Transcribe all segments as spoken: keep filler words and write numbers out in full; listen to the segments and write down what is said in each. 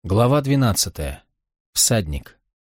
Глава двенадцатая. Всадник.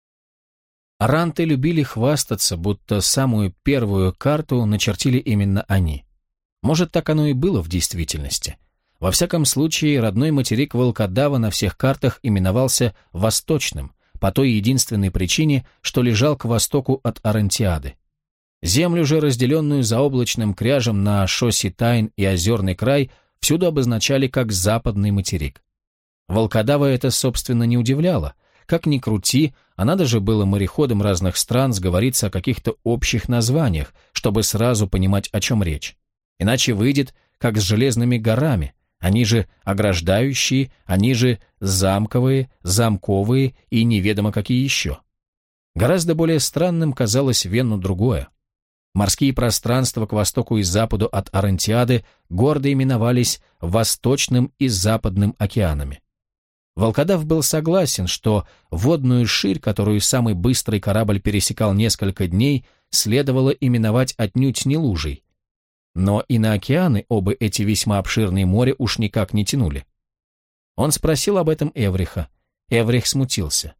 Аранты любили хвастаться, будто самую первую карту начертили именно они. Может, так оно и было в действительности. Во всяком случае, родной материк волкодава на всех картах именовался Восточным, по той единственной причине, что лежал к востоку от Арантиады. Землю же, разделенную заоблачным кряжем на Шоситайн и Озерный край, всюду обозначали как Западный материк. Волкодава это, собственно, не удивляло. Как ни крути, а надо же было мореходам разных стран сговориться о каких-то общих названиях, чтобы сразу понимать, о чем речь. Иначе выйдет, как с железными горами. Они же ограждающие, они же замковые, замковые и неведомо какие еще. Гораздо более странным казалось Венну другое. Морские пространства к востоку и западу от Арантиады гордо именовались Восточным и Западным океанами. Волкодав был согласен, что водную ширь, которую самый быстрый корабль пересекал несколько дней, следовало именовать отнюдь не лужей. Но и на океаны оба эти весьма обширные моря уж никак не тянули. Он спросил об этом Эвриха. Эврих смутился.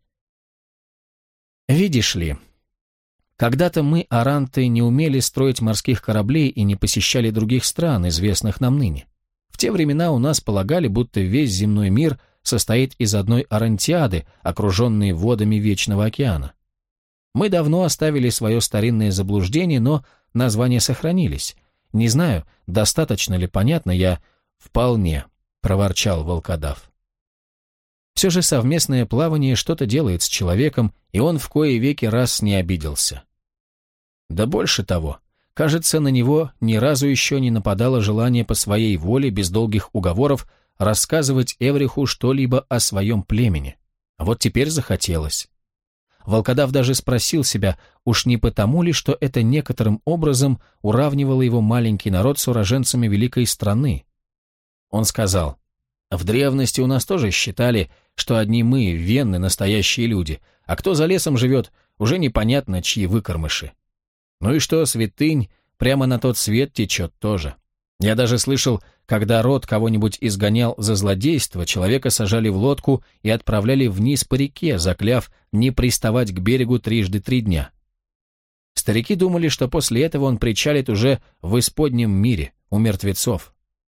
«Видишь ли, когда-то мы, аранты, не умели строить морских кораблей и не посещали других стран, известных нам ныне. В те времена у нас полагали, будто весь земной мир состоит из одной Арантиады, окруженной водами Вечного океана. Мы давно оставили свое старинное заблуждение, но названия сохранились. Не знаю, достаточно ли понятно, я вполне, проворчал волкодав. Все же совместное плавание что-то делает с человеком, и он в кои веки раз не обиделся. Да больше того, кажется, на него ни разу еще не нападало желание по своей воле, без долгих уговоров, рассказывать Эвриху что-либо о своем племени. А вот теперь захотелось. Волкодав даже спросил себя, уж не потому ли, что это некоторым образом уравнивало его маленький народ с уроженцами великой страны. Он сказал, в древности у нас тоже считали, что одни мы, венны, настоящие люди, а кто за лесом живет, уже непонятно, чьи выкормыши. Ну и что, святынь прямо на тот свет течет тоже. Я даже слышал, когда род кого-нибудь изгонял за злодейство, человека сажали в лодку и отправляли вниз по реке, закляв не приставать к берегу трижды три дня. Старики думали, что после этого он причалит уже в исподнем мире, у мертвецов.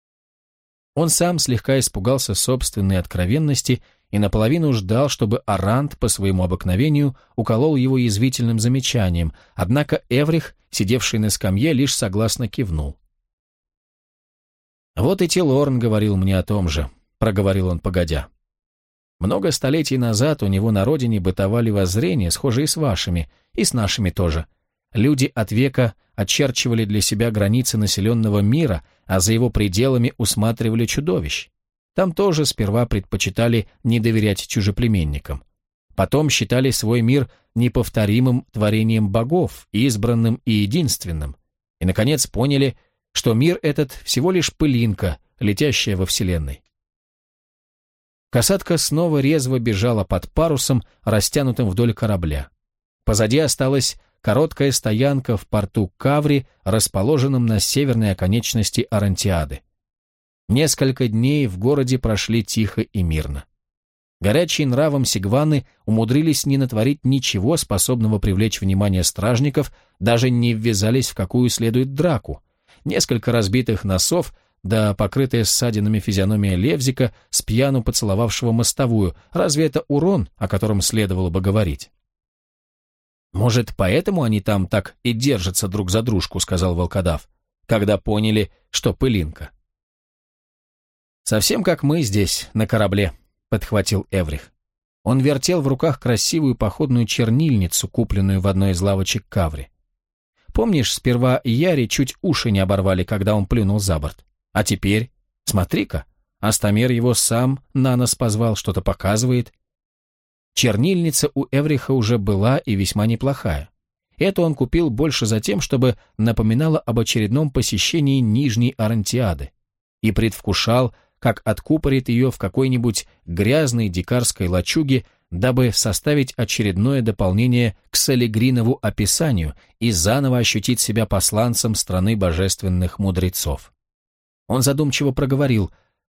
Он сам слегка испугался собственной откровенности и наполовину ждал, чтобы Арант по своему обыкновению уколол его язвительным замечанием, однако Эврих, сидевший на скамье, лишь согласно кивнул. «Вот и Тилорн говорил мне о том же», — проговорил он погодя. «Много столетий назад у него на родине бытовали воззрения, схожие с вашими, и с нашими тоже. Люди от века очерчивали для себя границы населенного мира, а за его пределами усматривали чудовищ. Там тоже сперва предпочитали не доверять чужеплеменникам. Потом считали свой мир неповторимым творением богов, избранным и единственным. И, наконец, поняли, что мир этот всего лишь пылинка, летящая во Вселенной». Касатка снова резво бежала под парусом, растянутым вдоль корабля. Позади осталась короткая стоянка в порту Каври, расположенном на северной оконечности Арантиады. Несколько дней в городе прошли тихо и мирно. Горячие нравом сигваны умудрились не натворить ничего, способного привлечь внимание стражников, даже не ввязались в какую следует драку. Несколько разбитых носов, да покрытая ссадинами физиономия Левзика, с пьяну поцеловавшего мостовую. Разве это урон, о котором следовало бы говорить? «Может, поэтому они там так и держатся друг за дружку», — сказал волкодав, когда поняли, что пылинка. «Совсем как мы здесь, на корабле», — подхватил Эврих. Он вертел в руках красивую походную чернильницу, купленную в одной из лавочек Каври. Помнишь, сперва Яри чуть уши не оборвали, когда он плюнул за борт? А теперь, смотри-ка, Астамер его сам на нос позвал, что-то показывает. Чернильница у Эвриха уже была и весьма неплохая. Эту он купил больше за тем, чтобы напоминала об очередном посещении Нижней Арантиады, и предвкушал, как откупорит ее в какой-нибудь грязной дикарской лачуге, дабы составить очередное дополнение к Салегринову описанию и заново ощутить себя посланцем страны божественных мудрецов. Он задумчиво проговорил: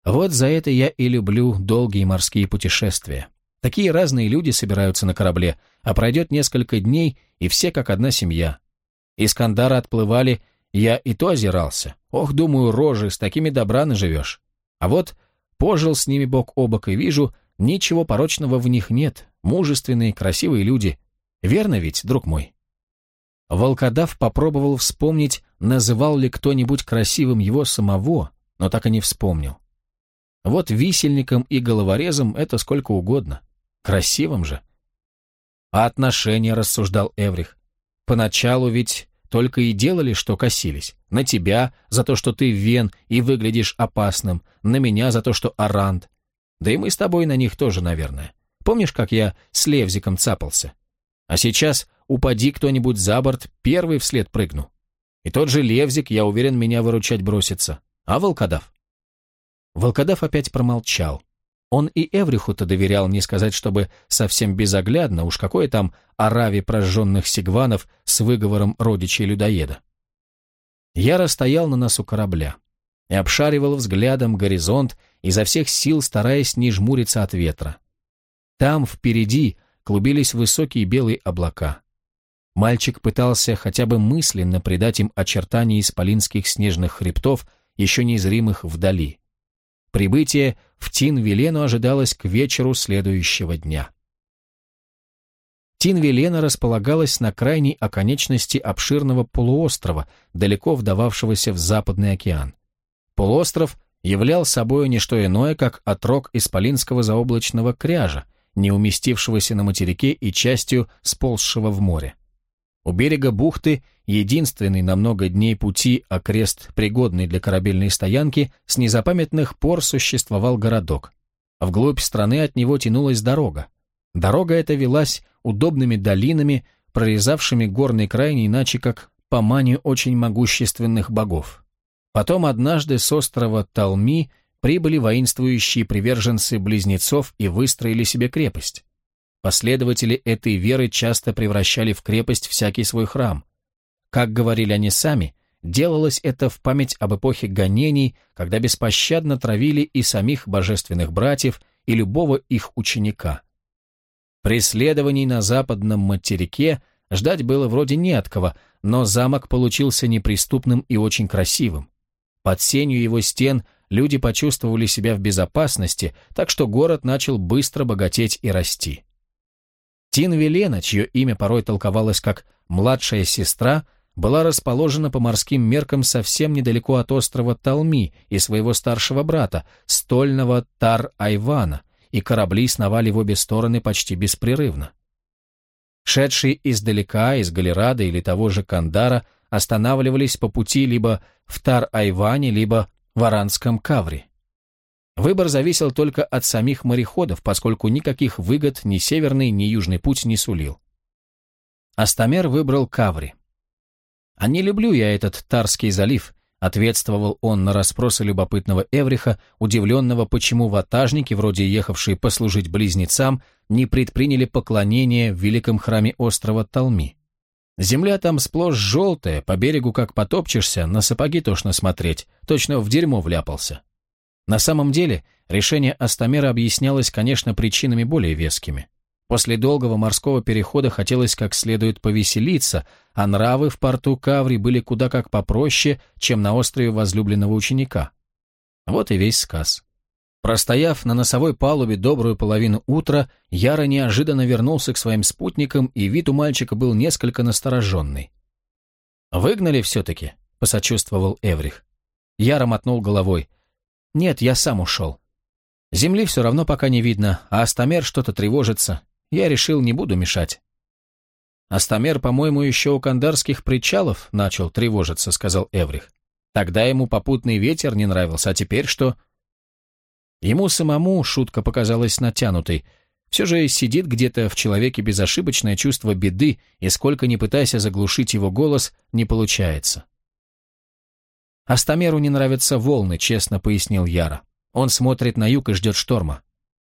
Вот за это я и люблю долгие морские путешествия. Такие разные люди собираются на корабле, а пройдет несколько дней, и все как одна семья. Из Кандара отплывали, я и то озирался. Ох, думаю, рожи, с такими добра наживешь. А вот пожил с ними бок о бок и вижу, ничего порочного в них нет. Мужественные, красивые люди. Верно ведь, друг мой? Волкодав попробовал вспомнить, называл ли кто-нибудь красивым его самого, но так и не вспомнил. Вот висельником и головорезом это сколько угодно. Красивым же. А отношения, рассуждал Эврих. Поначалу ведь только и делали, что косились. На тебя за то, что ты вен и выглядишь опасным, на меня за то, что арант. Да и мы с тобой на них тоже, наверное. Помнишь, как я с Левзиком цапался? А сейчас упади кто-нибудь за борт, первый вслед прыгну. И тот же Левзик, я уверен, меня выручать бросится. А волкодав? Волкодав опять промолчал. Он и Эвриху-то доверял, не сказать, чтобы совсем безоглядно, уж какое там ораве прожженных сигванов с выговором родичей людоеда. Яра стоял на носу корабля и обшаривал взглядом горизонт, изо всех сил стараясь не жмуриться от ветра. Там, впереди, клубились высокие белые облака. Мальчик пытался хотя бы мысленно придать им очертания исполинских снежных хребтов, еще незримых вдали. Прибытие в Тин-Вилену ожидалось к вечеру следующего дня. Тин-Вилена располагалась на крайней оконечности обширного полуострова, далеко вдававшегося в Западный океан. Полуостров являл собой не что иное, как отрог исполинского заоблачного кряжа, не уместившегося на материке и частью сползшего в море. У берега бухты, единственный на много дней пути окрест, пригодный для корабельной стоянки, с незапамятных пор существовал городок. Вглубь страны от него тянулась дорога. Дорога эта велась удобными долинами, прорезавшими горный край не иначе как по манию очень могущественных богов. Потом однажды с острова Талми прибыли воинствующие приверженцы близнецов и выстроили себе крепость. Последователи этой веры часто превращали в крепость всякий свой храм. Как говорили они сами, делалось это в память об эпохе гонений, когда беспощадно травили и самих божественных братьев, и любого их ученика. Преследований на западном материке ждать было вроде не от кого, но замок получился неприступным и очень красивым. Под сенью его стен люди почувствовали себя в безопасности, так что город начал быстро богатеть и расти. Тин-Вилена, чье имя порой толковалось как «младшая сестра», была расположена по морским меркам совсем недалеко от острова Талми и своего старшего брата, стольного Тар-Айвана, и корабли сновали в обе стороны почти беспрерывно. Шедшие издалека, из Галерада или того же Кандара, останавливались по пути либо в Тар-Айване, либо в Аранском Кавре. Выбор зависел только от самих мореходов, поскольку никаких выгод ни северный, ни южный путь не сулил. Астамер выбрал Каври. «А не люблю я этот Тарский залив», — ответствовал он на расспросы любопытного Эвриха, удивленного, почему ватажники, вроде ехавшие послужить близнецам, не предприняли поклонение в великом храме острова Талми. Земля там сплошь желтая, по берегу как потопчешься, на сапоги тошно смотреть, точно в дерьмо вляпался. На самом деле, решение Астамера объяснялось, конечно, причинами более вескими. После долгого морского перехода хотелось как следует повеселиться, а нравы в порту Каври были куда как попроще, чем на острове возлюбленного ученика. Вот и весь сказ. Простояв на носовой палубе добрую половину утра, Яра неожиданно вернулся к своим спутникам, и вид у мальчика был несколько настороженный. «Выгнали все-таки?» — посочувствовал Эврих. Яра мотнул головой. «Нет, я сам ушел. Земли все равно пока не видно, а Астамер что-то тревожится. Я решил, не буду мешать». «Астамер, по-моему, еще у кандарских причалов начал тревожиться», — сказал Эврих. «Тогда ему попутный ветер не нравился, а теперь что?» Ему самому шутка показалась натянутой. Все же сидит где-то в человеке безошибочное чувство беды, и сколько ни пытайся заглушить его голос, не получается. «Астамеру не нравятся волны», — честно пояснил Яра. «Он смотрит на юг и ждет шторма».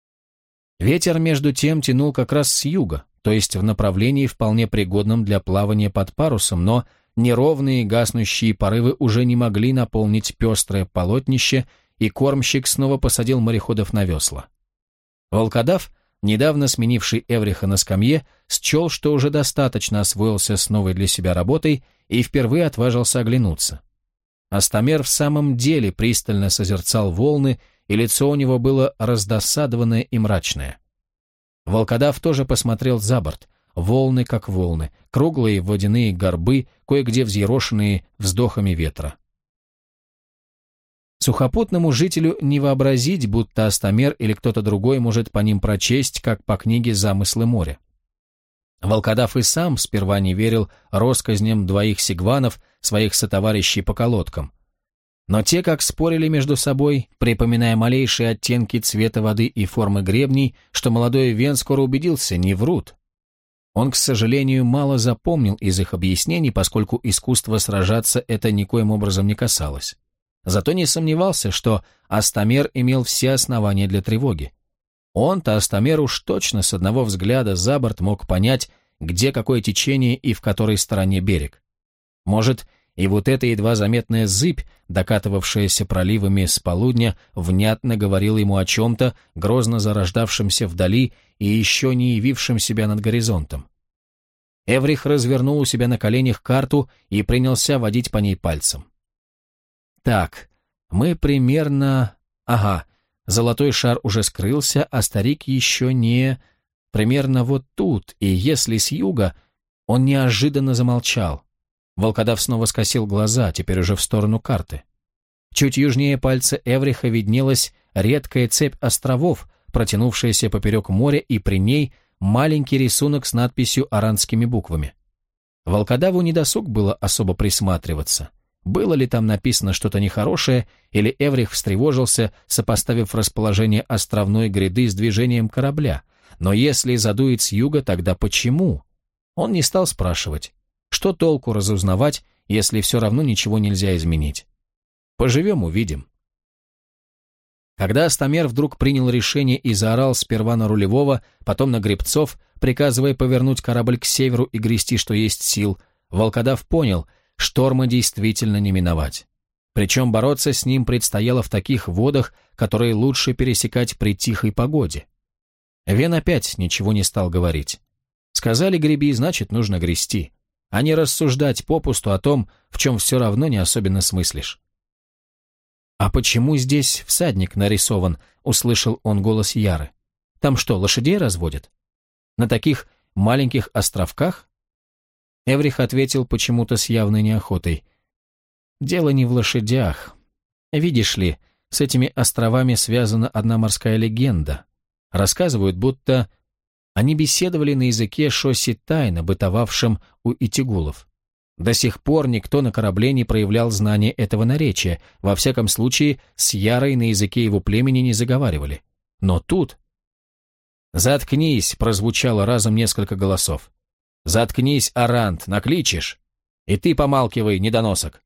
Ветер, между тем, тянул как раз с юга, то есть в направлении, вполне пригодном для плавания под парусом, но неровные гаснущие порывы уже не могли наполнить пестрое полотнище, и кормщик снова посадил мореходов на весла. Волкодав, недавно сменивший Эвриха на скамье, счел, что уже достаточно освоился с новой для себя работой и впервые отважился оглянуться. Астамер в самом деле пристально созерцал волны, и лицо у него было раздосадованное и мрачное. Волкодав тоже посмотрел за борт. Волны как волны, круглые водяные горбы, кое-где взъерошенные вздохами ветра. Сухопутному жителю не вообразить, будто Астамер или кто-то другой может по ним прочесть, как по книге «Замыслы моря». Волкодав и сам сперва не верил россказням двоих сигванов, своих сотоварищей по колодкам. Но те, как спорили между собой, припоминая малейшие оттенки цвета воды и формы гребней, что молодой Вен скоро убедился, не врут. Он, к сожалению, мало запомнил из их объяснений, поскольку искусство сражаться это никоим образом не касалось. Зато не сомневался, что Астамер имел все основания для тревоги. Он-то, Астамер, уж точно с одного взгляда за борт мог понять, где какое течение и в которой стороне берег. Может, и вот эта едва заметная зыбь, докатывавшаяся проливами с полудня, внятно говорила ему о чем-то, грозно зарождавшемся вдали и еще не явившем себя над горизонтом. Эврих развернул у себя на коленях карту и принялся водить по ней пальцем. Так, мы примерно... Ага, золотой шар уже скрылся, а старик еще не... Примерно вот тут, и если с юга... Он неожиданно замолчал. Волкодав снова скосил глаза, теперь уже в сторону карты. Чуть южнее пальца Эвриха виднелась редкая цепь островов, протянувшаяся поперек моря, и при ней маленький рисунок с надписью аранскими буквами. Волкодаву недосуг было особо присматриваться. Было ли там написано что-то нехорошее, или Эврих встревожился, сопоставив расположение островной гряды с движением корабля. Но если задует с юга, тогда почему? Он не стал спрашивать. Что толку разузнавать, если все равно ничего нельзя изменить? Поживем — увидим. Когда Астамер вдруг принял решение и заорал сперва на рулевого, потом на гребцов, приказывая повернуть корабль к северу и грести, что есть сил, Волкодав понял, шторма действительно не миновать. Причем бороться с ним предстояло в таких водах, которые лучше пересекать при тихой погоде. Вен опять ничего не стал говорить. Сказали греби, значит, нужно грести, а не рассуждать попусту о том, в чем все равно не особенно смыслишь. «А почему здесь всадник нарисован?» — услышал он голос Яры. «Там что, лошадей разводят? На таких маленьких островках?» Эврих ответил почему-то с явной неохотой. «Дело не в лошадях. Видишь ли, с этими островами связана одна морская легенда. Рассказывают, будто они беседовали на языке шосситайна, бытовавшем у итигулов. До сих пор никто на корабле не проявлял знания этого наречия, во всяком случае с Ярой на языке его племени не заговаривали. Но тут...» «Заткнись!» — прозвучало разом несколько голосов. «Заткнись, Арант, накличешь! И ты помалкивай, недоносок!»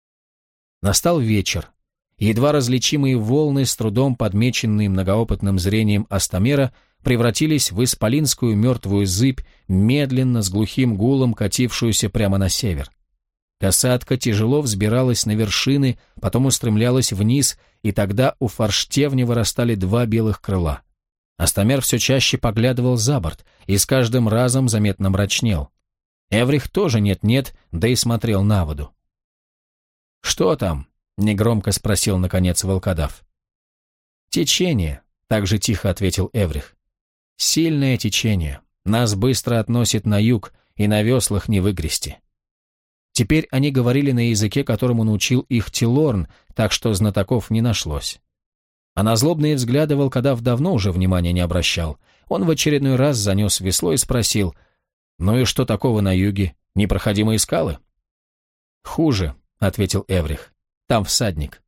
Настал вечер. Едва различимые волны, с трудом подмеченные многоопытным зрением Астамера, превратились в исполинскую мертвую зыбь, медленно, с глухим гулом, катившуюся прямо на север. Касатка тяжело взбиралась на вершины, потом устремлялась вниз, и тогда у форштевня вырастали два белых крыла. Астамер все чаще поглядывал за борт и с каждым разом заметно мрачнел. Эврих тоже нет-нет, да и смотрел на воду. «Что там?» — негромко спросил, наконец, волкодав. «Течение», — так же тихо ответил Эврих. «Сильное течение. Нас быстро относит на юг, и на веслах не выгрести». Теперь они говорили на языке, которому научил их Тилорн, так что знатоков не нашлось. А на злобные взгляды волкодав давно уже внимания не обращал. Он в очередной раз занес весло и спросил: «Ну и что такого на юге? Непроходимые скалы?» «Хуже», — ответил Эврих. «Там всадник».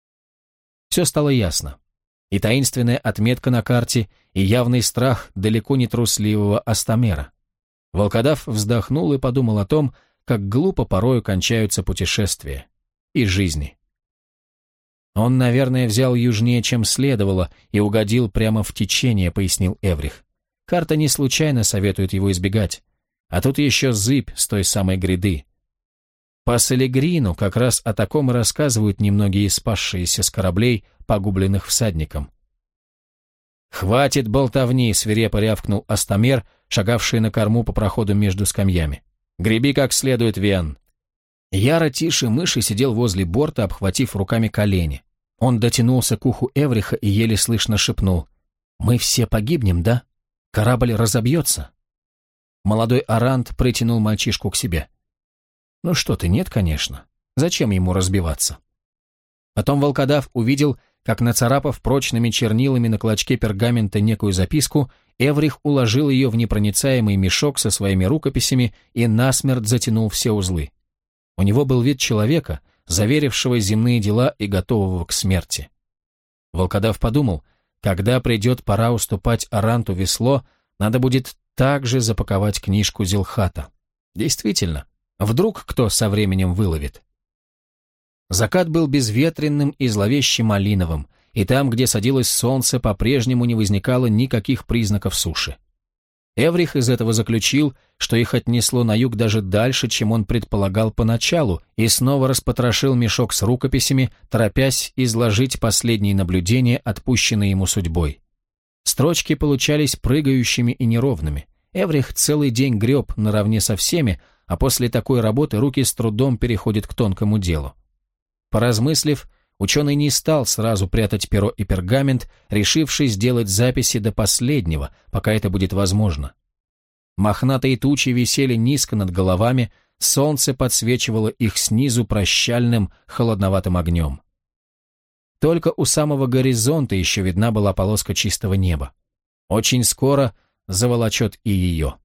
Все стало ясно. И таинственная отметка на карте, и явный страх далеко не трусливого Астамера. Волкодав вздохнул и подумал о том, как глупо порою кончаются путешествия и жизни. «Он, наверное, взял южнее, чем следовало, и угодил прямо в течение», — пояснил Эврих. «Карта не случайно советует его избегать. А тут еще зыбь с той самой гряды. По Селегрину как раз о таком и рассказывают немногие спасшиеся с кораблей, погубленных всадником. «Хватит болтовни!» — свирепо рявкнул Астамер, шагавший на корму по проходу между скамьями. «Греби как следует, Вен!» Яра тише мыши сидел возле борта, обхватив руками колени. Он дотянулся к уху Эвриха и еле слышно шепнул: «Мы все погибнем, да? Корабль разобьется?» Молодой Арант притянул мальчишку к себе. «Ну что ты, нет, конечно. Зачем ему разбиваться?» Потом волкодав увидел, как, нацарапав прочными чернилами на клочке пергамента некую записку, Эврих уложил ее в непроницаемый мешок со своими рукописями и насмерть затянул все узлы. У него был вид человека, заверившего земные дела и готового к смерти. Волкодав подумал, когда придет пора уступать Аранту весло, надо будет также запаковать книжку Зилхата. Действительно, вдруг кто со временем выловит. Закат был безветренным и зловеще малиновым, и там, где садилось солнце, по-прежнему не возникало никаких признаков суши. Эврих из этого заключил, что их отнесло на юг даже дальше, чем он предполагал поначалу, и снова распотрошил мешок с рукописями, торопясь изложить последние наблюдения, отпущенные ему судьбой. Строчки получались прыгающими и неровными. Эврих целый день греб наравне со всеми, а после такой работы руки с трудом переходят к тонкому делу. Поразмыслив, ученый не стал сразу прятать перо и пергамент, решивший сделать записи до последнего, пока это будет возможно. Мохнатые тучи висели низко над головами, солнце подсвечивало их снизу прощальным холодноватым огнем. Только у самого горизонта еще видна была полоска чистого неба. Очень скоро заволочет и ее.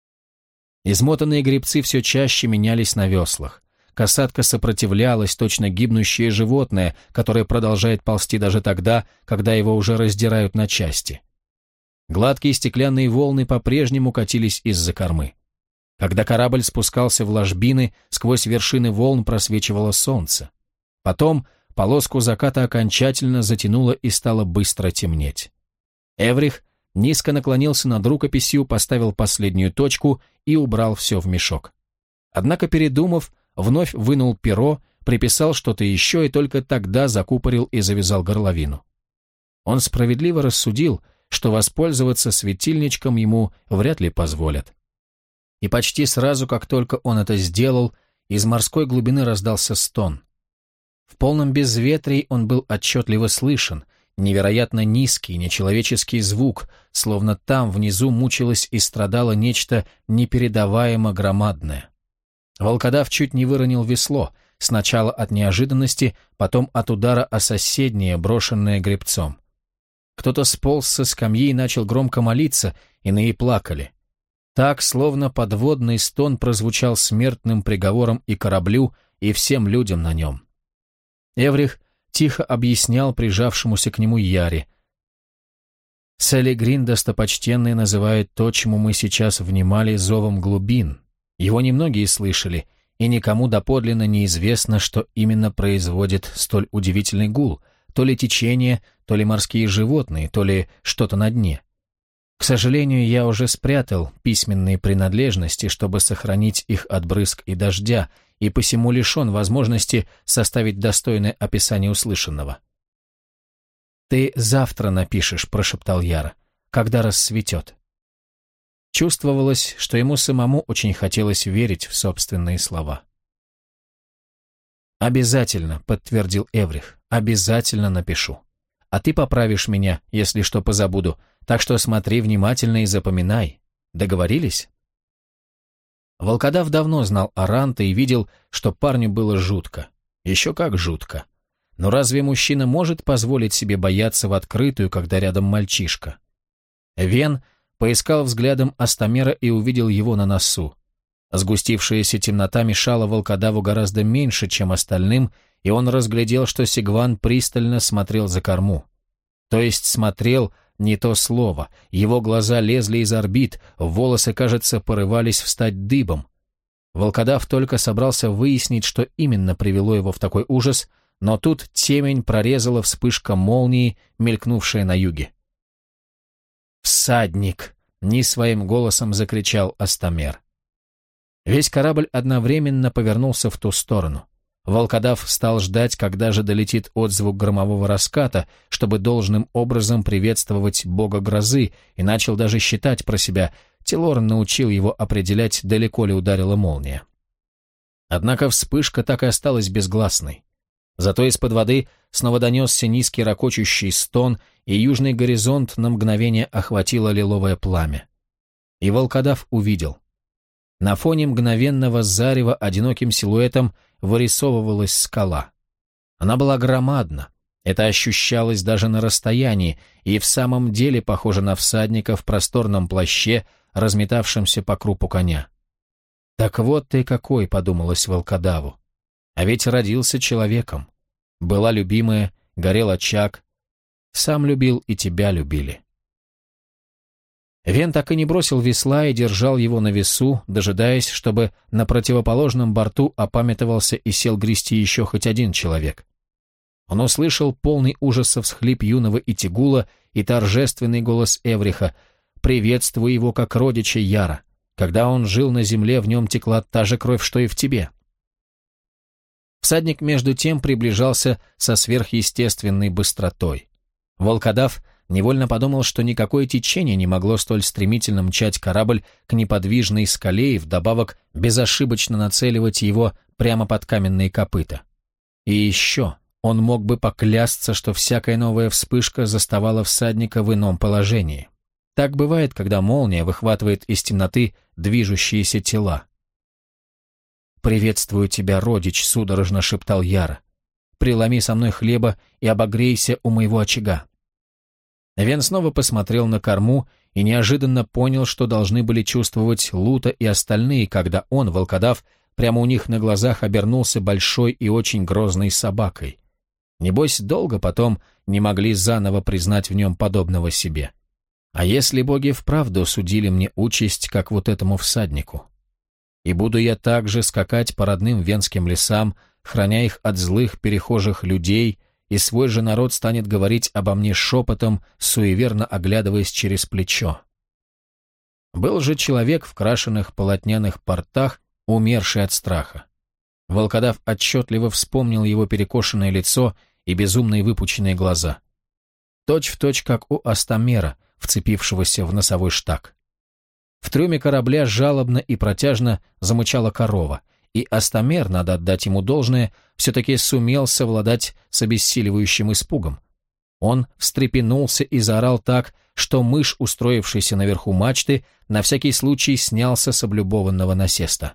Измотанные гребцы все чаще менялись на веслах. Касатка сопротивлялась, точно гибнущее животное, которое продолжает ползти даже тогда, когда его уже раздирают на части. Гладкие стеклянные волны по-прежнему катились из-за кормы. Когда корабль спускался в ложбины, сквозь вершины волн просвечивало солнце. Потом полоску заката окончательно затянуло и стало быстро темнеть. Эврих низко наклонился над рукописью, поставил последнюю точку и убрал все в мешок. Однако, передумав, вновь вынул перо, приписал что-то еще и только тогда закупорил и завязал горловину. Он справедливо рассудил, что воспользоваться светильничком ему вряд ли позволят. И почти сразу, как только он это сделал, из морской глубины раздался стон. В полном безветрии он был отчетливо слышен, невероятно низкий, нечеловеческий звук, словно там внизу мучилось и страдало нечто непередаваемо громадное. Волкодав чуть не выронил весло, сначала от неожиданности, потом от удара о соседнее, брошенное гребцом. Кто-то сполз со скамьи и начал громко молиться, иные плакали. Так, словно подводный стон прозвучал смертным приговором и кораблю, и всем людям на нем. Эврих тихо объяснял прижавшемуся к нему Яре. Селегрин достопочтенный называет то, чему мы сейчас внимали, зовом глубин. Его немногие слышали, и никому доподлинно неизвестно, что именно производит столь удивительный гул, то ли течение, то ли морские животные, то ли что-то на дне. К сожалению, я уже спрятал письменные принадлежности, чтобы сохранить их от брызг и дождя, и посему лишен возможности составить достойное описание услышанного. «Ты завтра напишешь», — прошептал Яра, — «когда рассветет». Чувствовалось, что ему самому очень хотелось верить в собственные слова. «Обязательно», — подтвердил Эврих, — «обязательно напишу. А ты поправишь меня, если что позабуду, так что смотри внимательно и запоминай. Договорились?» Волкодав давно знал Аранта и видел, что парню было жутко. Еще как жутко. Но разве мужчина может позволить себе бояться в открытую, когда рядом мальчишка? Вен поискал взглядом Астамера и увидел его на носу. Сгустившаяся темнота мешала волкодаву гораздо меньше, чем остальным, и он разглядел, что Сигван пристально смотрел за корму. То есть смотрел не то слово, его глаза лезли из орбит, волосы, кажется, порывались встать дыбом. Волкодав только собрался выяснить, что именно привело его в такой ужас, но тут темень прорезала вспышка молнии, мелькнувшая на юге. «Всадник!» — не своим голосом закричал Астамер. Весь корабль одновременно повернулся в ту сторону. Волкодав стал ждать, когда же долетит отзвук громового раската, чтобы должным образом приветствовать бога грозы, и начал даже считать про себя. Телорн научил его определять, далеко ли ударила молния. Однако вспышка так и осталась безгласной. Зато из-под воды снова донесся низкий ракочущий стон, и южный горизонт на мгновение охватило лиловое пламя. И волкодав увидел. На фоне мгновенного зарева одиноким силуэтом вырисовывалась скала. Она была громадна, это ощущалось даже на расстоянии, и в самом деле похоже на всадника в просторном плаще, разметавшемся по крупу коня. «Так вот ты какой», — подумалось волкодаву. «А ведь родился человеком. Была любимая, горел очаг. Сам любил, и тебя любили». Вен так и не бросил весла и держал его на весу, дожидаясь, чтобы на противоположном борту опамятовался и сел грести еще хоть один человек. Он услышал полный ужаса всхлип юного Итигула и торжественный голос Эвриха: «Приветствуй его как родича Яра. Когда он жил на земле, в нем текла та же кровь, что и в тебе». Всадник между тем приближался со сверхъестественной быстротой. Волкодав невольно подумал, что никакое течение не могло столь стремительно мчать корабль к неподвижной скале и вдобавок безошибочно нацеливать его прямо под каменные копыта. И еще он мог бы поклясться, что всякая новая вспышка заставала всадника в ином положении. Так бывает, когда молния выхватывает из темноты движущиеся тела. «Приветствую тебя, родич», — судорожно шептал Яра. «Преломи со мной хлеба и обогрейся у моего очага». Вен снова посмотрел на корму и неожиданно понял, что должны были чувствовать Лута и остальные, когда он, волкодав, прямо у них на глазах обернулся большой и очень грозной собакой. Небось, долго потом не могли заново признать в нем подобного себе. А если боги вправду судили мне участь, как вот этому всаднику? И буду я также скакать по родным венским лесам, храня их от злых перехожих людей, и свой же народ станет говорить обо мне шепотом, суеверно оглядываясь через плечо. Был же человек в крашеных полотняных портах, умерший от страха. Волкодав отчетливо вспомнил его перекошенное лицо и безумные выпученные глаза. Точь в точь, как у Астамера, вцепившегося в носовой штаг. В трюме корабля жалобно и протяжно замычала корова, и Астамер, надо отдать ему должное, все-таки сумел совладать с обессиливающим испугом. Он встрепенулся и заорал так, что мышь, устроившийся наверху мачты, на всякий случай снялся с облюбованного насеста.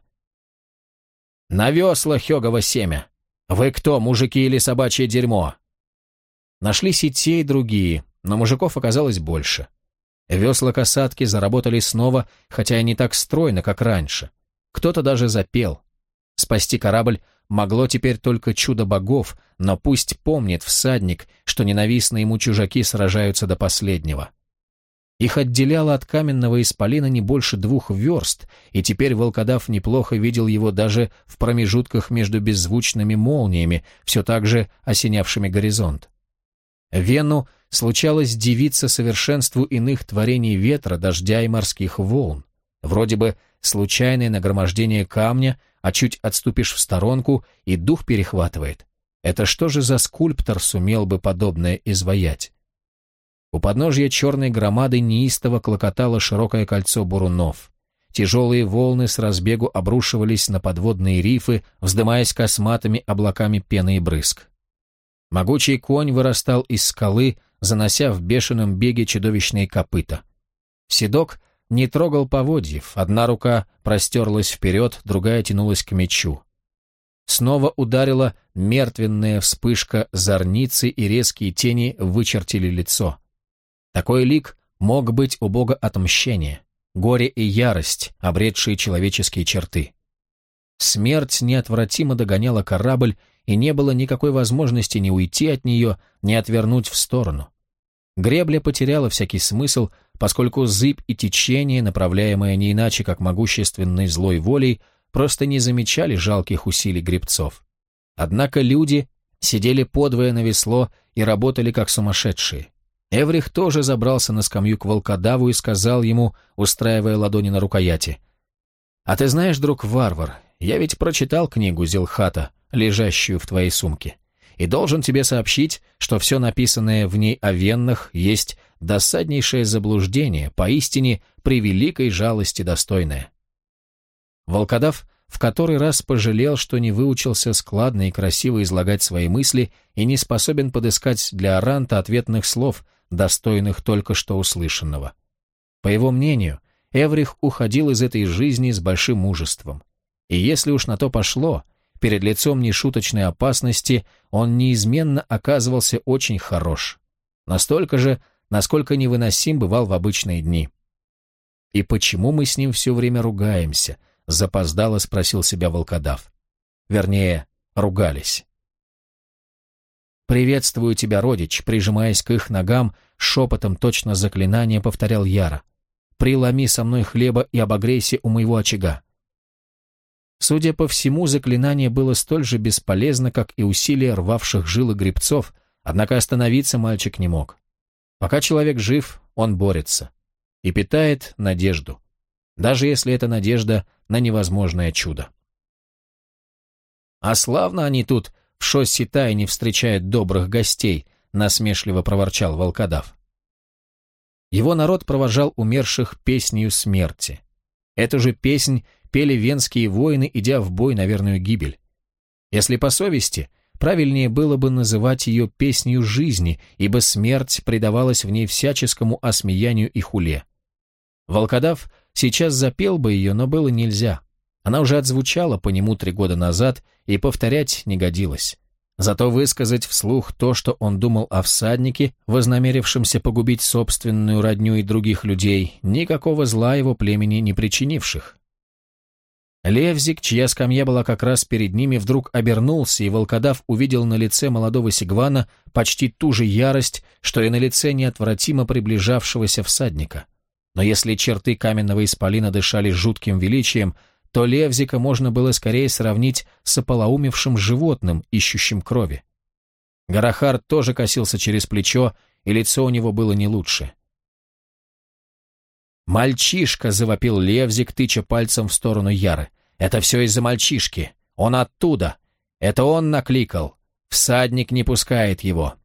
«На весла, Хёгово семя! Вы кто, мужики или собачье дерьмо?» Нашлись и те, и другие, но мужиков оказалось больше. Весла касатки заработали снова, хотя и не так стройно, как раньше. Кто-то даже запел. Спасти корабль могло теперь только чудо богов, но пусть помнит всадник, что ненавистные ему чужаки сражаются до последнего. Их отделяло от каменного исполина не больше двух верст, и теперь волкодав неплохо видел его даже в промежутках между беззвучными молниями, все так же осенявшими горизонт. Вену случалось дивиться совершенству иных творений ветра, дождя и морских волн. Вроде бы случайное нагромождение камня, а чуть отступишь в сторонку, и дух перехватывает. Это что же за скульптор сумел бы подобное изваять? У подножья черной громады неистово клокотало широкое кольцо бурунов. Тяжелые волны с разбегу обрушивались на подводные рифы, вздымаясь косматыми облаками пены и брызг. Могучий конь вырастал из скалы, занося в бешеном беге чудовищные копыта. Седок не трогал поводьев, одна рука простерлась вперед, другая тянулась к мечу. Снова ударила мертвенная вспышка зорницы, и резкие тени вычертили лицо. Такой лик мог быть у бога отмщения, горе и ярость, обретшие человеческие черты. Смерть неотвратимо догоняла корабль, и не было никакой возможности ни уйти от нее, ни отвернуть в сторону. Гребля потеряла всякий смысл, поскольку зыбь и течение, направляемое не иначе, как могущественной злой волей, просто не замечали жалких усилий гребцов. Однако люди сидели подвое на весло и работали как сумасшедшие. Эврих тоже забрался на скамью к волкодаву и сказал ему, устраивая ладони на рукояти: А ты знаешь, друг-варвар, я ведь прочитал книгу Зилхата, лежащую в твоей сумке, и должен тебе сообщить, что все написанное в ней о веннах есть досаднейшее заблуждение, поистине превеликой жалости достойное. Волкодав в который раз пожалел, что не выучился складно и красиво излагать свои мысли и не способен подыскать для Аранта ответных слов, достойных только что услышанного. По его мнению, Эврих уходил из этой жизни с большим мужеством. И если уж на то пошло, перед лицом нешуточной опасности он неизменно оказывался очень хорош. Настолько же, насколько невыносим бывал в обычные дни. «И почему мы с ним все время ругаемся?» — запоздало спросил себя волкодав. Вернее, ругались. «Приветствую тебя, родич», — прижимаясь к их ногам, шепотом точно заклинание повторял Яра. «Приломи со мной хлеба и обогрейся у моего очага». Судя по всему, заклинание было столь же бесполезно, как и усилия рвавших жилы гребцов, однако остановиться мальчик не мог. Пока человек жив, он борется и питает надежду, даже если это надежда на невозможное чудо. «А славно они тут в Шосси-Тайне встречают добрых гостей», насмешливо проворчал волкодав. Его народ провожал умерших песнью смерти. Эту же песнь пели венские воины, идя в бой на верную гибель. Если по совести, правильнее было бы называть ее песнью жизни, ибо смерть предавалась в ней всяческому осмеянию и хуле. Волкодав сейчас запел бы ее, но было нельзя. Она уже отзвучала по нему три года назад, и повторять не годилось. Зато высказать вслух то, что он думал о всаднике, вознамерившемся погубить собственную родню и других людей, никакого зла его племени не причинивших. Левзик, чья скамья была как раз перед ними, вдруг обернулся, и волкодав увидел на лице молодого сигвана почти ту же ярость, что и на лице неотвратимо приближавшегося всадника. Но если черты каменного исполина дышали жутким величием, то Левзика можно было скорее сравнить с ополоумевшим животным, ищущим крови. Гарахар тоже косился через плечо, и лицо у него было не лучше. «Мальчишка!» — завопил Левзик, тыча пальцем в сторону Яры. «Это все из-за мальчишки! Он оттуда! Это он накликал! Всадник не пускает его!»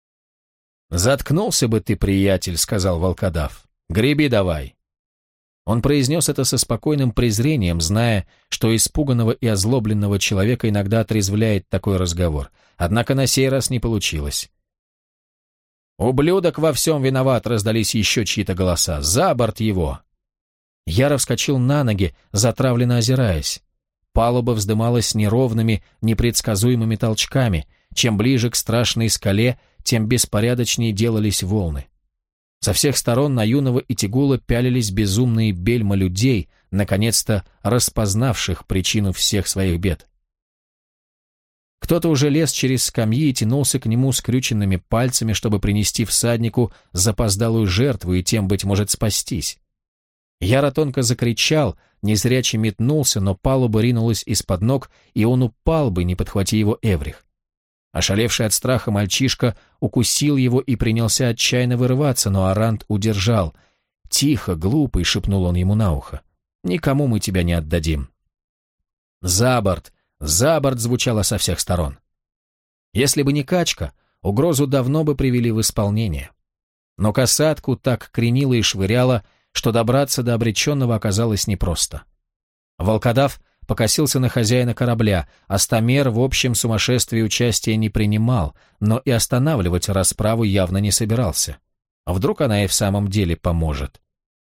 «Заткнулся бы ты, приятель!» — сказал волкодав. «Греби давай!» Он произнес это со спокойным презрением, зная, что испуганного и озлобленного человека иногда отрезвляет такой разговор. Однако на сей раз не получилось. «Ублюдок во всем виноват!» — раздались еще чьи-то голоса. «За борт его!» Яра вскочил на ноги, затравленно озираясь. Палуба вздымалась неровными, непредсказуемыми толчками. Чем ближе к страшной скале, тем беспорядочнее делались волны. Со всех сторон на юного Итигула пялились безумные бельма людей, наконец-то распознавших причину всех своих бед. Кто-то уже лез через скамьи и тянулся к нему скрюченными пальцами, чтобы принести всаднику запоздалую жертву и тем, быть может, спастись. Яра тонко закричал, незрячий метнулся, но палуба ринулась из-под ног, и он упал бы, не подхвати его Эврих. Ошалевший от страха мальчишка укусил его и принялся отчаянно вырываться, но Арант удержал. «Тихо, глупый!» — шепнул он ему на ухо. «Никому мы тебя не отдадим». «За борт! За борт!» — звучало со всех сторон. Если бы не качка, угрозу давно бы привели в исполнение. Но касатку так кренило и швыряло, что добраться до обреченного оказалось непросто. Волкодав покосился на хозяина корабля, а Стамер в общем сумасшествии участия не принимал, но и останавливать расправу явно не собирался. А вдруг она и в самом деле поможет?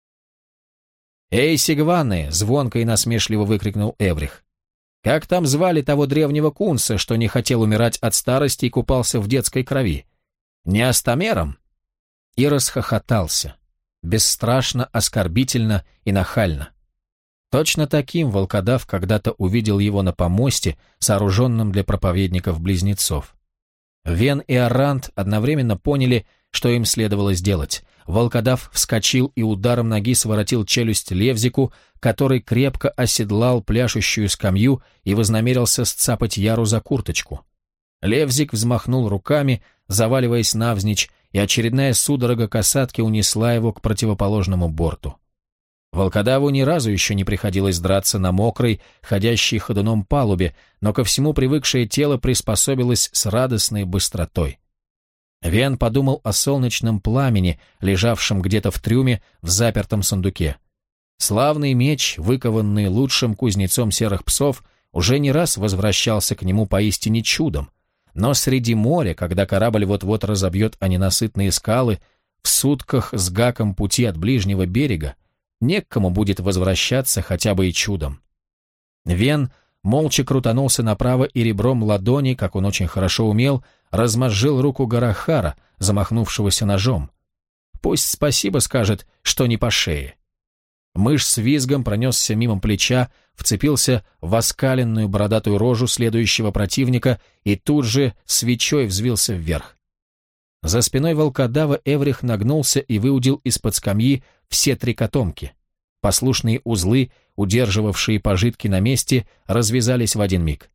«Эй, сигваны!» — звонко и насмешливо выкрикнул Эврих. «Как там звали того древнего кунса, что не хотел умирать от старости и купался в детской крови? Не Астамером?» И расхохотался. Бесстрашно, оскорбительно и нахально. Точно таким волкодав когда-то увидел его на помосте, сооруженном для проповедников-близнецов. Вен и Арант одновременно поняли, что им следовало сделать. Волкодав вскочил и ударом ноги своротил челюсть Левзику, который крепко оседлал пляшущую скамью и вознамерился сцапать Яру за курточку. Левзик взмахнул руками, заваливаясь навзничь, и очередная судорога касатки унесла его к противоположному борту. Волкодаву ни разу еще не приходилось драться на мокрой, ходящей ходуном палубе, но ко всему привыкшее тело приспособилось с радостной быстротой. Вен подумал о солнечном пламени, лежавшем где-то в трюме в запертом сундуке. Славный меч, выкованный лучшим кузнецом серых псов, уже не раз возвращался к нему поистине чудом. Но среди моря, когда корабль вот-вот разобьет о ненасытные скалы, в сутках с гаком пути от ближнего берега, не к кому будет возвращаться хотя бы и чудом. Вен молча крутанулся направо и ребром ладони, как он очень хорошо умел, размозжил руку Гарахара, замахнувшегося ножом. Пусть спасибо скажет, что не по шее. Мышь с визгом пронесся мимо плеча, вцепился в оскаленную бородатую рожу следующего противника и тут же свечой взвился вверх. За спиной волкодава Эврих нагнулся и выудил из-под скамьи все три котомки. Послушные узлы, удерживавшие пожитки на месте, развязались в один миг.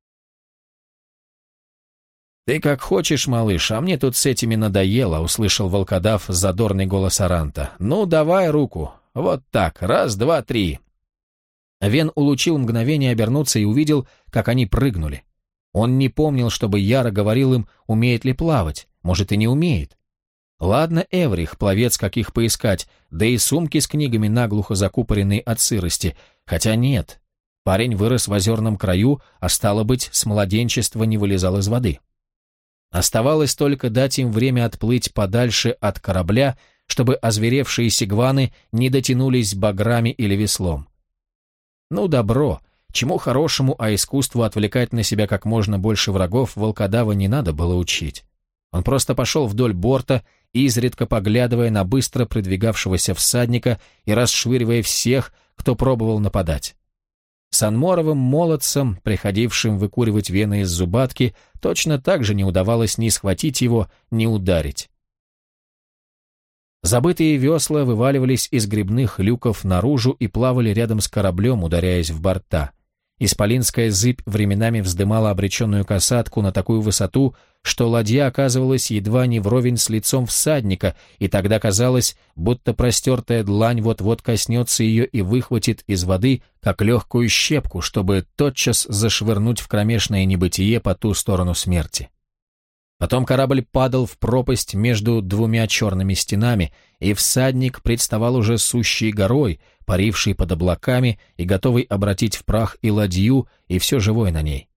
«Ты как хочешь, малыш, а мне тут с этими надоело», — услышал волкодав задорный голос Аранта. «Ну, давай руку. Вот так. Раз, два, три». Вен улучил мгновение обернуться и увидел, как они прыгнули. Он не помнил, чтобы Яра говорил им, умеет ли плавать. Может, и не умеет. Ладно, Эврих, пловец, каких поискать, да и сумки с книгами наглухо закупоренные от сырости. Хотя нет. Парень вырос в озерном краю, а стало быть, с младенчества не вылезал из воды. Оставалось только дать им время отплыть подальше от корабля, чтобы озверевшие сигваны не дотянулись баграми или веслом. Ну, добро. Чему хорошему, а искусству отвлекать на себя как можно больше врагов волкодава не надо было учить. Он просто пошел вдоль борта, изредка поглядывая на быстро продвигавшегося всадника и расшвыривая всех, кто пробовал нападать. Санморовым молодцам, приходившим выкуривать вены из зубатки, точно так же не удавалось ни схватить его, ни ударить. Забытые весла вываливались из гребных люков наружу и плавали рядом с кораблем, ударяясь в борта. Исполинская зыбь временами вздымала обреченную касатку на такую высоту, что ладья оказывалась едва не вровень с лицом всадника, и тогда казалось, будто простертая длань вот-вот коснется ее и выхватит из воды, как легкую щепку, чтобы тотчас зашвырнуть в кромешное небытие по ту сторону смерти. Потом корабль падал в пропасть между двумя черными стенами, и всадник представал уже сущей горой, паривший под облаками и готовый обратить в прах и ладью, и все живое на ней.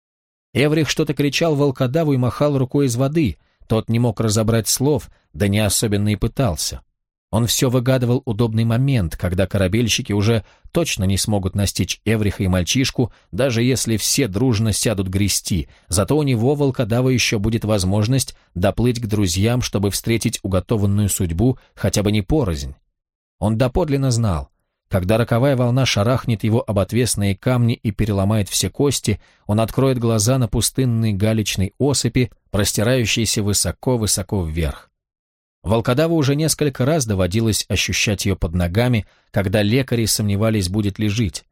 Эврих что-то кричал волкодаву и махал рукой из воды, тот не мог разобрать слов, да не особенно и пытался. Он все выгадывал удобный момент, когда корабельщики уже точно не смогут настичь Эвриха и мальчишку, даже если все дружно сядут грести, зато у него, волкодава, еще будет возможность доплыть к друзьям, чтобы встретить уготованную судьбу хотя бы не порознь. Он доподлинно знал, когда роковая волна шарахнет его об отвесные камни и переломает все кости, он откроет глаза на пустынные галечной осыпи, простирающиеся высоко-высоко вверх. Волкодаву уже несколько раз доводилось ощущать ее под ногами, когда лекари сомневались, будет ли жить.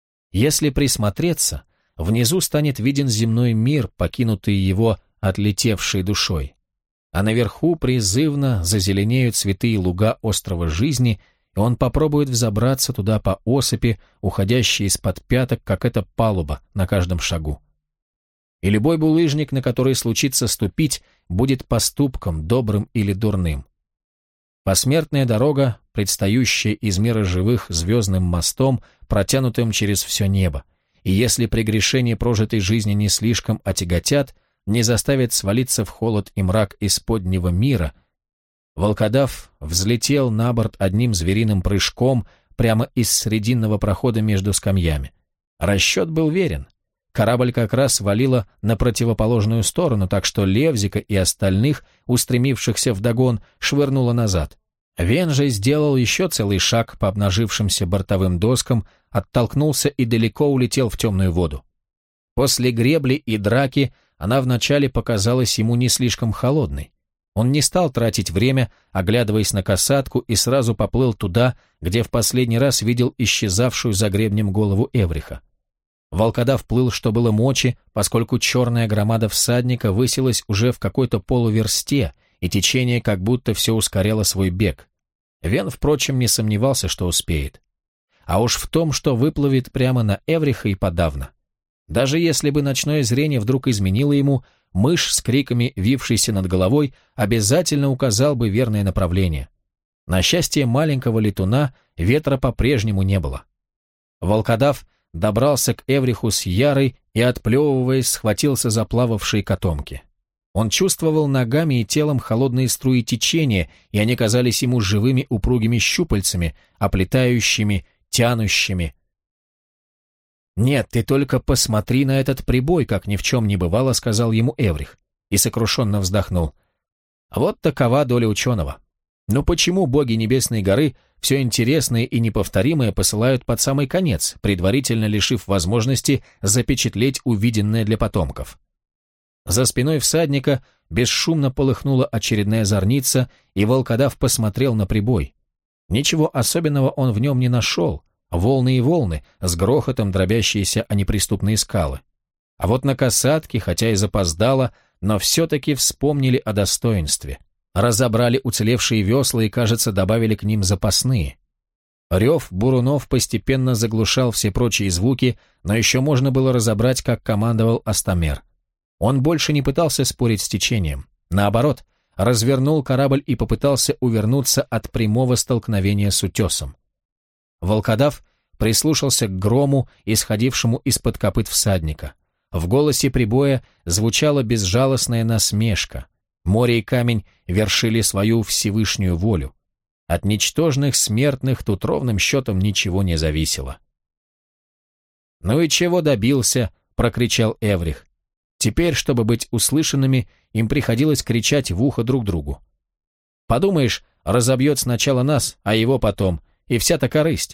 Если присмотреться, внизу станет виден земной мир, покинутый его отлетевшей душой. А наверху призывно зазеленеют цветы и луга острова жизни, и он попробует взобраться туда по осыпи, уходящей из-под пяток, как эта палуба на каждом шагу. И любой булыжник, на который случится ступить, будет поступком, добрым или дурным. Посмертная дорога, предстающая из мира живых звездным мостом, протянутым через все небо, и если прегрешения прожитой жизни не слишком отяготят, не заставят свалиться в холод и мрак исподнего мира, волкодав взлетел на борт одним звериным прыжком прямо из срединного прохода между скамьями. Расчет был верен. Корабль как раз валило на противоположную сторону, так что Левзика и остальных, устремившихся вдогон, швырнуло назад. Вен же сделал еще целый шаг по обнажившимся бортовым доскам, оттолкнулся и далеко улетел в темную воду. После гребли и драки она вначале показалась ему не слишком холодной. Он не стал тратить время, оглядываясь на касатку, и сразу поплыл туда, где в последний раз видел исчезавшую за гребнем голову Эвриха. Волкодав плыл, что было мочи, поскольку черная громада всадника высилась уже в какой-то полуверсте, и течение как будто все ускоряло свой бег. Вен, впрочем, не сомневался, что успеет. а уж в том, что выплывет прямо на Эвриха, и подавно. Даже если бы ночное зрение вдруг изменило ему, мышь с криками, вившийся над головой, обязательно указал бы верное направление. На счастье маленького летуна ветра по-прежнему не было. Волкодав добрался к Эвриху с Ярой и, отплевываясь, схватился за плававшие котомки. Он чувствовал ногами и телом холодные струи течения, и они казались ему живыми упругими щупальцами, оплетающими, тянущими. «Нет, ты только посмотри на этот прибой, как ни в чем не бывало», — сказал ему Эврих, и сокрушенно вздохнул. «Вот такова доля ученого. Но почему боги Небесной горы все интересное и неповторимое посылают под самый конец, предварительно лишив возможности запечатлеть увиденное для потомков?» За спиной всадника бесшумно полыхнула очередная зорница, и волкодав посмотрел на прибой. Ничего особенного он в нем не нашел. Волны и волны, с грохотом дробящиеся о неприступные скалы. А вот на касатке, хотя и запоздало, но все-таки вспомнили о достоинстве. Разобрали уцелевшие весла и, кажется, добавили к ним запасные. Рев бурунов постепенно заглушал все прочие звуки, но еще можно было разобрать, как командовал Астамер. Он больше не пытался спорить с течением. Наоборот, развернул корабль и попытался увернуться от прямого столкновения с утесом. Волкодав прислушался к грому, исходившему из-под копыт всадника. В голосе прибоя звучала безжалостная насмешка. Море и камень вершили свою Всевышнюю волю. От ничтожных смертных тут ровным счетом ничего не зависело. «Ну и чего добился?» — прокричал Эврих. Теперь, чтобы быть услышанными, им приходилось кричать в ухо друг другу. «Подумаешь, разобьет сначала нас, а его потом, и вся-то корысть».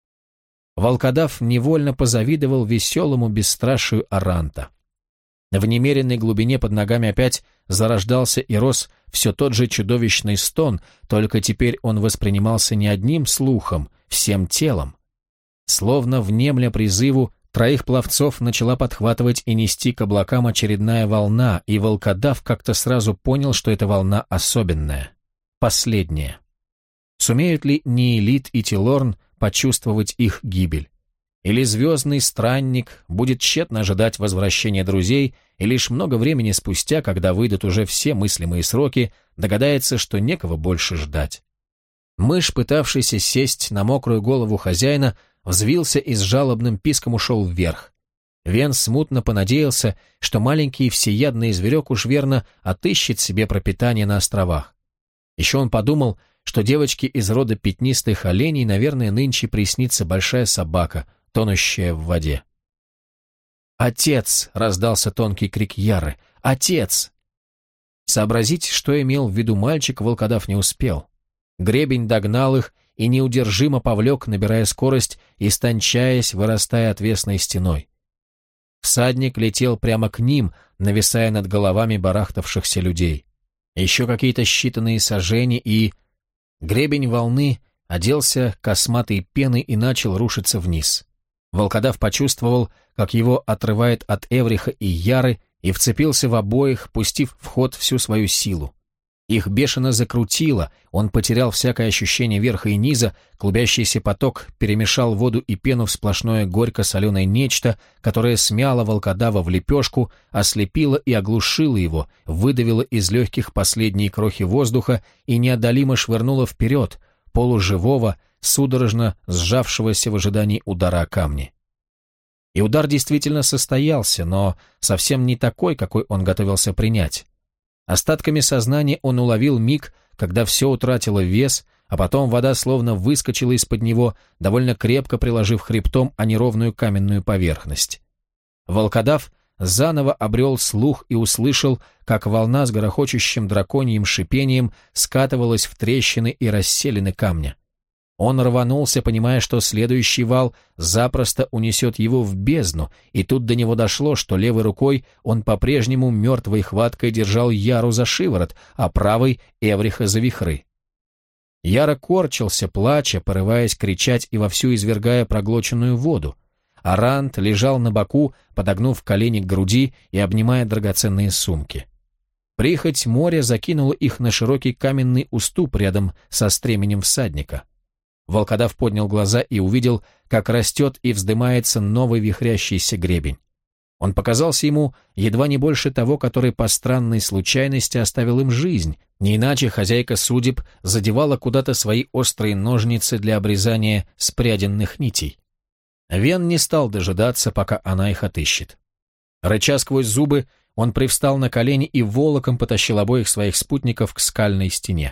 Волкодав невольно позавидовал веселому бесстрашию Аранта. В немеренной глубине под ногами опять зарождался и рос все тот же чудовищный стон, только теперь он воспринимался не одним слухом, всем телом. Словно внемля призыву, троих пловцов начала подхватывать и нести к облакам очередная волна, и волкодав как-то сразу понял, что эта волна особенная, последняя. Сумеют ли Неэлит и Тилорн почувствовать их гибель? Или звездный странник будет тщетно ожидать возвращения друзей, и лишь много времени спустя, когда выйдут уже все мыслимые сроки, догадается, что некого больше ждать? Мышь, пытавшийся сесть на мокрую голову хозяина, взвился и с жалобным писком ушел вверх. Вен смутно понадеялся, что маленький всеядный зверек уж верно отыщет себе пропитание на островах. Еще он подумал, что девочке из рода пятнистых оленей, наверное, нынче приснится большая собака, тонущая в воде. «Отец!» — раздался тонкий крик Яры. «Отец!» Сообразить, что имел в виду мальчик, волкодав не успел. Гребень догнал их и неудержимо повлек, набирая скорость, истончаясь, вырастая отвесной стеной. Всадник летел прямо к ним, нависая над головами барахтавшихся людей. Еще какие-то считанные сажени, и... Гребень волны оделся косматой пеной и начал рушиться вниз. Волкодав почувствовал, как его отрывает от Эвриха и Яры, и вцепился в обоих, пустив в ход всю свою силу. Их бешено закрутило, он потерял всякое ощущение верха и низа, клубящийся поток перемешал воду и пену в сплошное горько-соленое нечто, которое смяло волкодава в лепешку, ослепило и оглушило его, выдавило из легких последние крохи воздуха и неодолимо швырнуло вперед, полуживого, судорожно сжавшегося в ожидании удара о камни. И удар действительно состоялся, но совсем не такой, какой он готовился принять. Остатками сознания он уловил миг, когда все утратило вес, а потом вода словно выскочила из-под него, довольно крепко приложив хребтом о неровную каменную поверхность. Волкодав заново обрел слух и услышал, как волна с грохочущим драконьим шипением скатывалась в трещины и расселины камня. Он рванулся, понимая, что следующий вал запросто унесет его в бездну, и тут до него дошло, что левой рукой он по-прежнему мертвой хваткой держал Яру за шиворот, а правой — Эвриха за вихры. Яра корчился, плача, порываясь кричать и вовсю извергая проглоченную воду. Арант лежал на боку, подогнув колени к груди и обнимая драгоценные сумки. Прихоть моря закинула их на широкий каменный уступ рядом со стременем всадника. Волкодав поднял глаза и увидел, как растет и вздымается новый вихрящийся гребень. Он показался ему едва не больше того, который по странной случайности оставил им жизнь, не иначе хозяйка судеб задевала куда-то свои острые ножницы для обрезания спряденных нитей. Вен не стал дожидаться, пока она их отыщет. Рыча сквозь зубы, он привстал на колени и волоком потащил обоих своих спутников к скальной стене.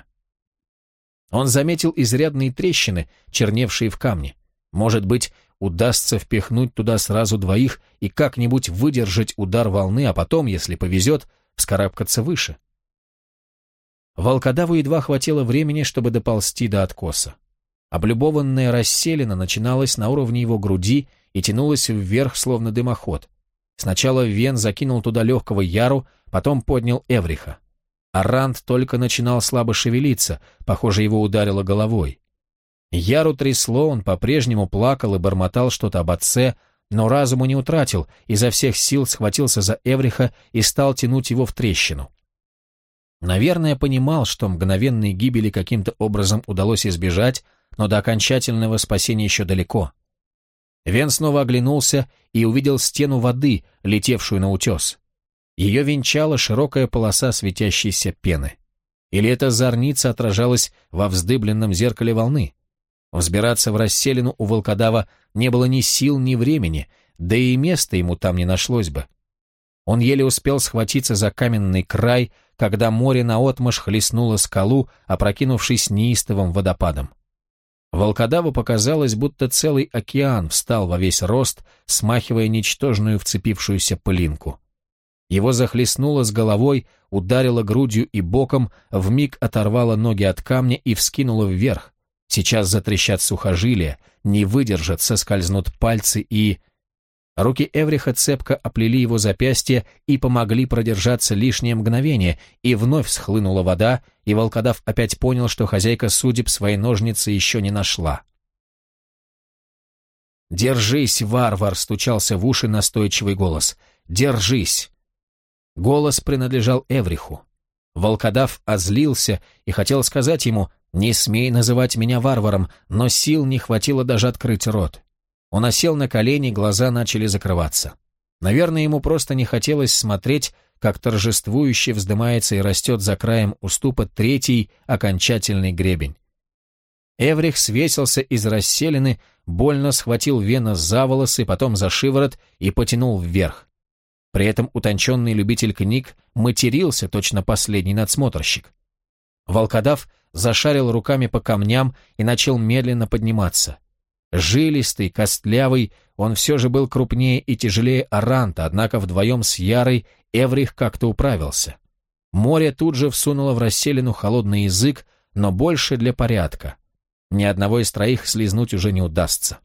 Он заметил изрядные трещины, черневшие в камне. Может быть, удастся впихнуть туда сразу двоих и как-нибудь выдержать удар волны, а потом, если повезет, вскарабкаться выше. Волкодаву едва хватило времени, чтобы доползти до откоса. Облюбованная расселина начиналась на уровне его груди и тянулась вверх, словно дымоход. Сначала Вен закинул туда легкого Яру, потом поднял Эвриха. Арант только начинал слабо шевелиться, похоже, его ударило головой. Яру трясло, он по-прежнему плакал и бормотал что-то об отце, но разуму не утратил, изо всех сил схватился за Эвриха и стал тянуть его в трещину. Наверное, понимал, что мгновенной гибели каким-то образом удалось избежать, но до окончательного спасения еще далеко. Вен снова оглянулся и увидел стену воды, летевшую на утес. Ее венчала широкая полоса светящейся пены. Или эта зорница отражалась во вздыбленном зеркале волны? Взбираться в расселину у волкодава не было ни сил, ни времени, да и места ему там не нашлось бы. Он еле успел схватиться за каменный край, когда море наотмашь хлестнуло скалу, опрокинувшись неистовым водопадом. Волкодаву показалось, будто целый океан встал во весь рост, смахивая ничтожную вцепившуюся пылинку. Его захлестнуло с головой, ударило грудью и боком, вмиг оторвало ноги от камня и вскинуло вверх. Сейчас затрещат сухожилия, не выдержат, соскользнут пальцы и... Руки Эвриха цепко оплели его запястье и помогли продержаться лишнее мгновение, и вновь схлынула вода, и волкодав опять понял, что хозяйка судеб свои ножницы еще не нашла. «Держись, варвар!» — стучался в уши настойчивый голос. «Держись!» Голос принадлежал Эвриху. Волкодав озлился и хотел сказать ему: «Не смей называть меня варваром», но сил не хватило даже открыть рот. Он осел на колени, глаза начали закрываться. Наверное, ему просто не хотелось смотреть, как торжествующе вздымается и растет за краем уступа третий окончательный гребень. Эврих свесился из расселины, больно схватил Вена за волосы, потом за шиворот и потянул вверх. При этом утонченный любитель книг матерился, точно последний надсмотрщик. Волкодав зашарил руками по камням и начал медленно подниматься. Жилистый, костлявый, он все же был крупнее и тяжелее Аранта, однако вдвоем с Ярой Эврих как-то управился. Море тут же всунуло в расселину холодный язык, но больше для порядка. Ни одного из троих слизнуть уже не удастся.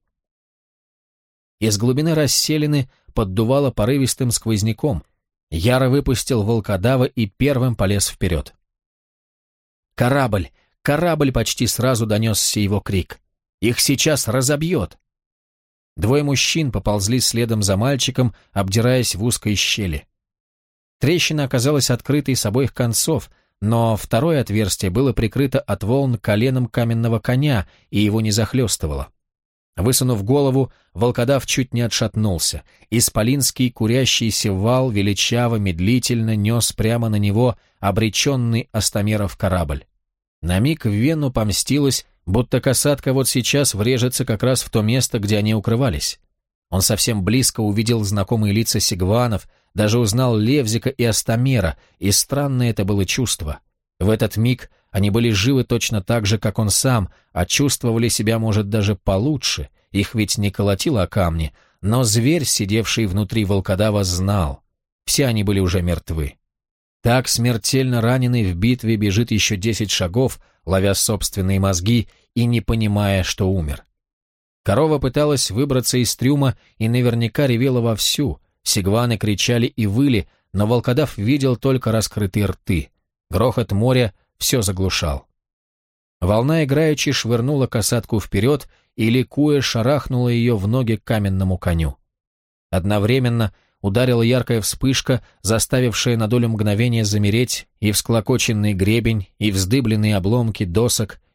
Из глубины расселины поддувало порывистым сквозняком. Яра выпустил волкодава и первым полез вперед. «Корабль! Корабль!» — почти сразу донесся его крик. «Их сейчас разобьет!» Двое мужчин поползли следом за мальчиком, обдираясь в узкой щели. Трещина оказалась открытой с обоих концов, но второе отверстие было прикрыто от волн коленом каменного коня, и его не захлестывало. Высунув голову, волкодав чуть не отшатнулся. Исполинский курящийся вал величаво, медлительно нес прямо на него обреченный Астамеров корабль. На миг в Вену помстилось, будто касатка вот сейчас врежется как раз в то место, где они укрывались. Он совсем близко увидел знакомые лица сигванов, даже узнал Левзика и Астамера, и странное это было чувство. В этот миг они были живы точно так же, как он сам, а чувствовали себя, может, даже получше, их ведь не колотило о камни, но зверь, сидевший внутри волкодава, знал. Все они были уже мертвы. Так смертельно раненый в битве бежит еще десять шагов, ловя собственные мозги и не понимая, что умер. Корова пыталась выбраться из трюма и наверняка ревела вовсю, сигваны кричали и выли, но волкодав видел только раскрытые рты. Грохот моря все заглушал. Волна играючи швырнула касатку вперед и, ликуя, шарахнула ее в ноги к каменному коню. Одновременно ударила яркая вспышка, заставившая на долю мгновения замереть и всклокоченный гребень, и вздыбленные обломки досок,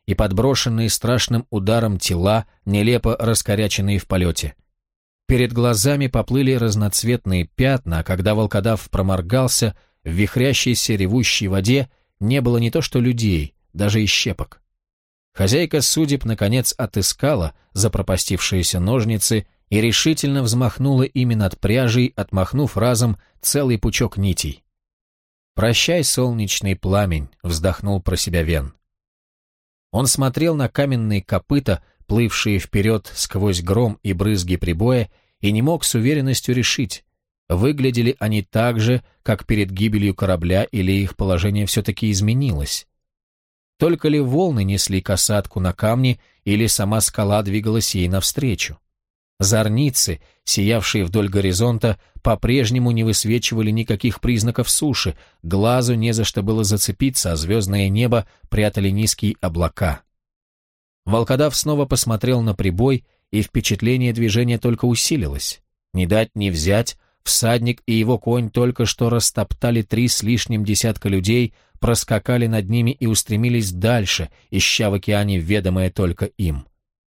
и подброшенные страшным ударом тела, нелепо раскоряченные в полете. Перед глазами поплыли разноцветные пятна, а когда волкодав проморгался, в вихрящейся ревущей воде не было не то что людей, даже и щепок. Хозяйка судеб, наконец, отыскала запропастившиеся ножницы и решительно взмахнула ими над пряжей, отмахнув разом целый пучок нитей. «Прощай, солнечный пламень», — вздохнул про себя Вен. Он смотрел на каменные копыта, плывшие вперед сквозь гром и брызги прибоя, и не мог с уверенностью решить, выглядели они так же, как перед гибелью корабля, или их положение все-таки изменилось. Только ли волны несли касатку на камни, или сама скала двигалась ей навстречу? Зорницы, сиявшие вдоль горизонта, по-прежнему не высвечивали никаких признаков суши, глазу не за что было зацепиться, а звездное небо прятали низкие облака. Волкодав снова посмотрел на прибой, и впечатление движения только усилилось. Не дать не взять, всадник и его конь только что растоптали три с лишним десятка людей, проскакали над ними и устремились дальше, ища в океане ведомое только им.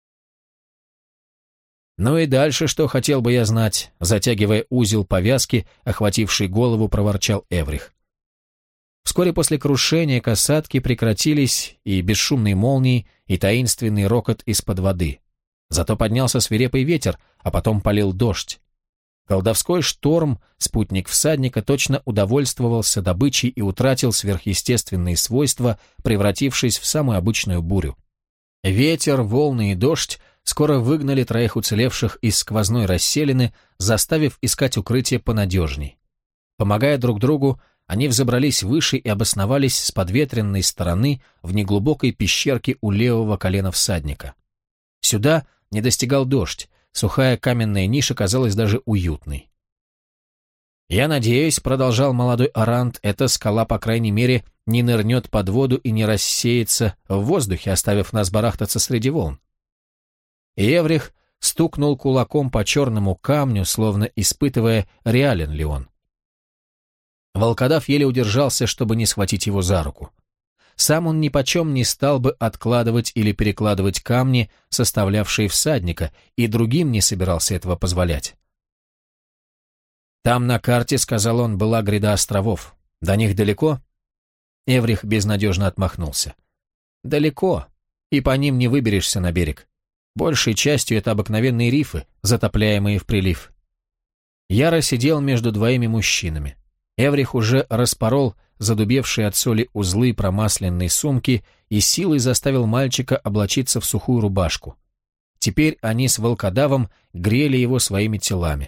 «Ну и дальше, что хотел бы я знать», затягивая узел повязки, охвативший голову, проворчал Эврих. Вскоре после крушения касатки прекратились и бесшумные молнии, и таинственный рокот из-под воды. Зато поднялся свирепый ветер, а потом полил дождь. Колдовской шторм, спутник всадника, точно удовольствовался добычей и утратил сверхъестественные свойства, превратившись в самую обычную бурю. Ветер, волны и дождь скоро выгнали троих уцелевших из сквозной расселины, заставив искать укрытие понадежней. Помогая друг другу, они взобрались выше и обосновались с подветренной стороны в неглубокой пещерке у левого колена всадника. Сюда не достигал дождь, сухая каменная ниша казалась даже уютной. «Я надеюсь», — продолжал молодой Арант, — «эта скала, по крайней мере, не нырнет под воду и не рассеется в воздухе, оставив нас барахтаться среди волн». И Эврих стукнул кулаком по черному камню, словно испытывая, реален ли он. Волкодав еле удержался, чтобы не схватить его за руку. Сам он нипочем не стал бы откладывать или перекладывать камни, составлявшие всадника, и другим не собирался этого позволять. «Там на карте, — сказал он, — была гряда островов. До них далеко?» Эврих безнадежно отмахнулся. «Далеко, и по ним не выберешься на берег. Большей частью это обыкновенные рифы, затопляемые в прилив». Яра сидел между двоими мужчинами. Эврих уже распорол задубевшие от соли узлы промасленной сумки и силой заставил мальчика облачиться в сухую рубашку. Теперь они с волкодавом грели его своими телами.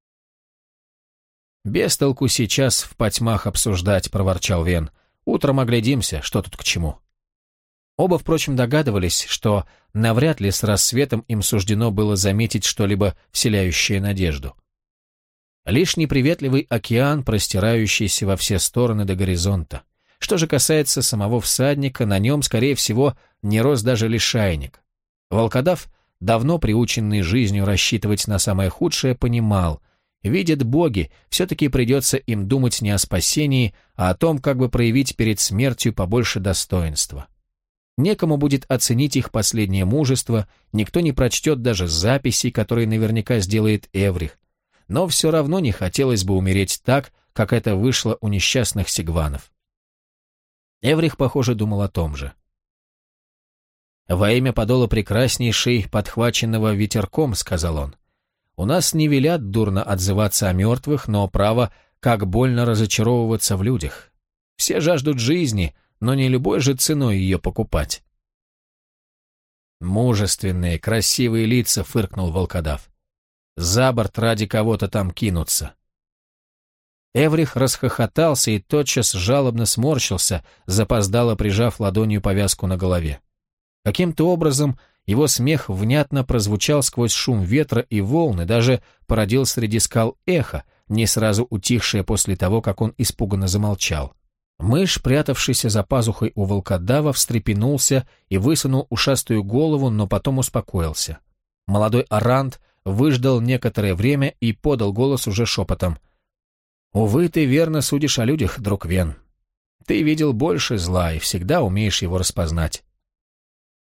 «Без толку сейчас в потьмах обсуждать», — проворчал Вен. «Утром оглядимся, что тут к чему». Оба, впрочем, догадывались, что навряд ли с рассветом им суждено было заметить что-либо вселяющее надежду. Лишь неприветливый океан, простирающийся во все стороны до горизонта. Что же касается самого всадника, на нем, скорее всего, не рос даже лишайник. Волкодав, давно приученный жизнью рассчитывать на самое худшее, понимал, видят боги, все-таки придется им думать не о спасении, а о том, как бы проявить перед смертью побольше достоинства. Некому будет оценить их последнее мужество, никто не прочтет даже записей, которые наверняка сделает Эврих. Но все равно не хотелось бы умереть так, как это вышло у несчастных сигванов. Эврих, похоже, думал о том же. «Во имя подола прекраснейшей, подхваченного ветерком, — сказал он, — у нас не велят дурно отзываться о мертвых, но право, как больно разочаровываться в людях. Все жаждут жизни, но не любой же ценой ее покупать». «Мужественные, красивые лица, — фыркнул волкодав. За борт ради кого-то там кинуться». Эврих расхохотался и тотчас жалобно сморщился, запоздало прижав ладонью повязку на голове. Каким-то образом его смех внятно прозвучал сквозь шум ветра и волны, даже породил среди скал эхо, не сразу утихшее после того, как он испуганно замолчал. Мышь, прятавшийся за пазухой у волкодава, встрепенулся и высунул ушастую голову, но потом успокоился. Молодой Арант выждал некоторое время и подал голос уже шепотом. «Увы, ты верно судишь о людях, друг Вен. Ты видел больше зла и всегда умеешь его распознать.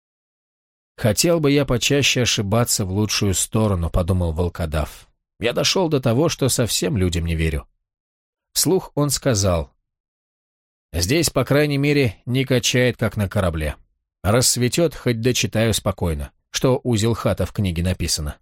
«Хотел бы я почаще ошибаться в лучшую сторону», — подумал волкодав. «Я дошел до того, что совсем людям не верю». Вслух он сказал: «Здесь, по крайней мере, не качает, как на корабле. Рассветет, хоть дочитаю спокойно, что у Зилхата в книге написано».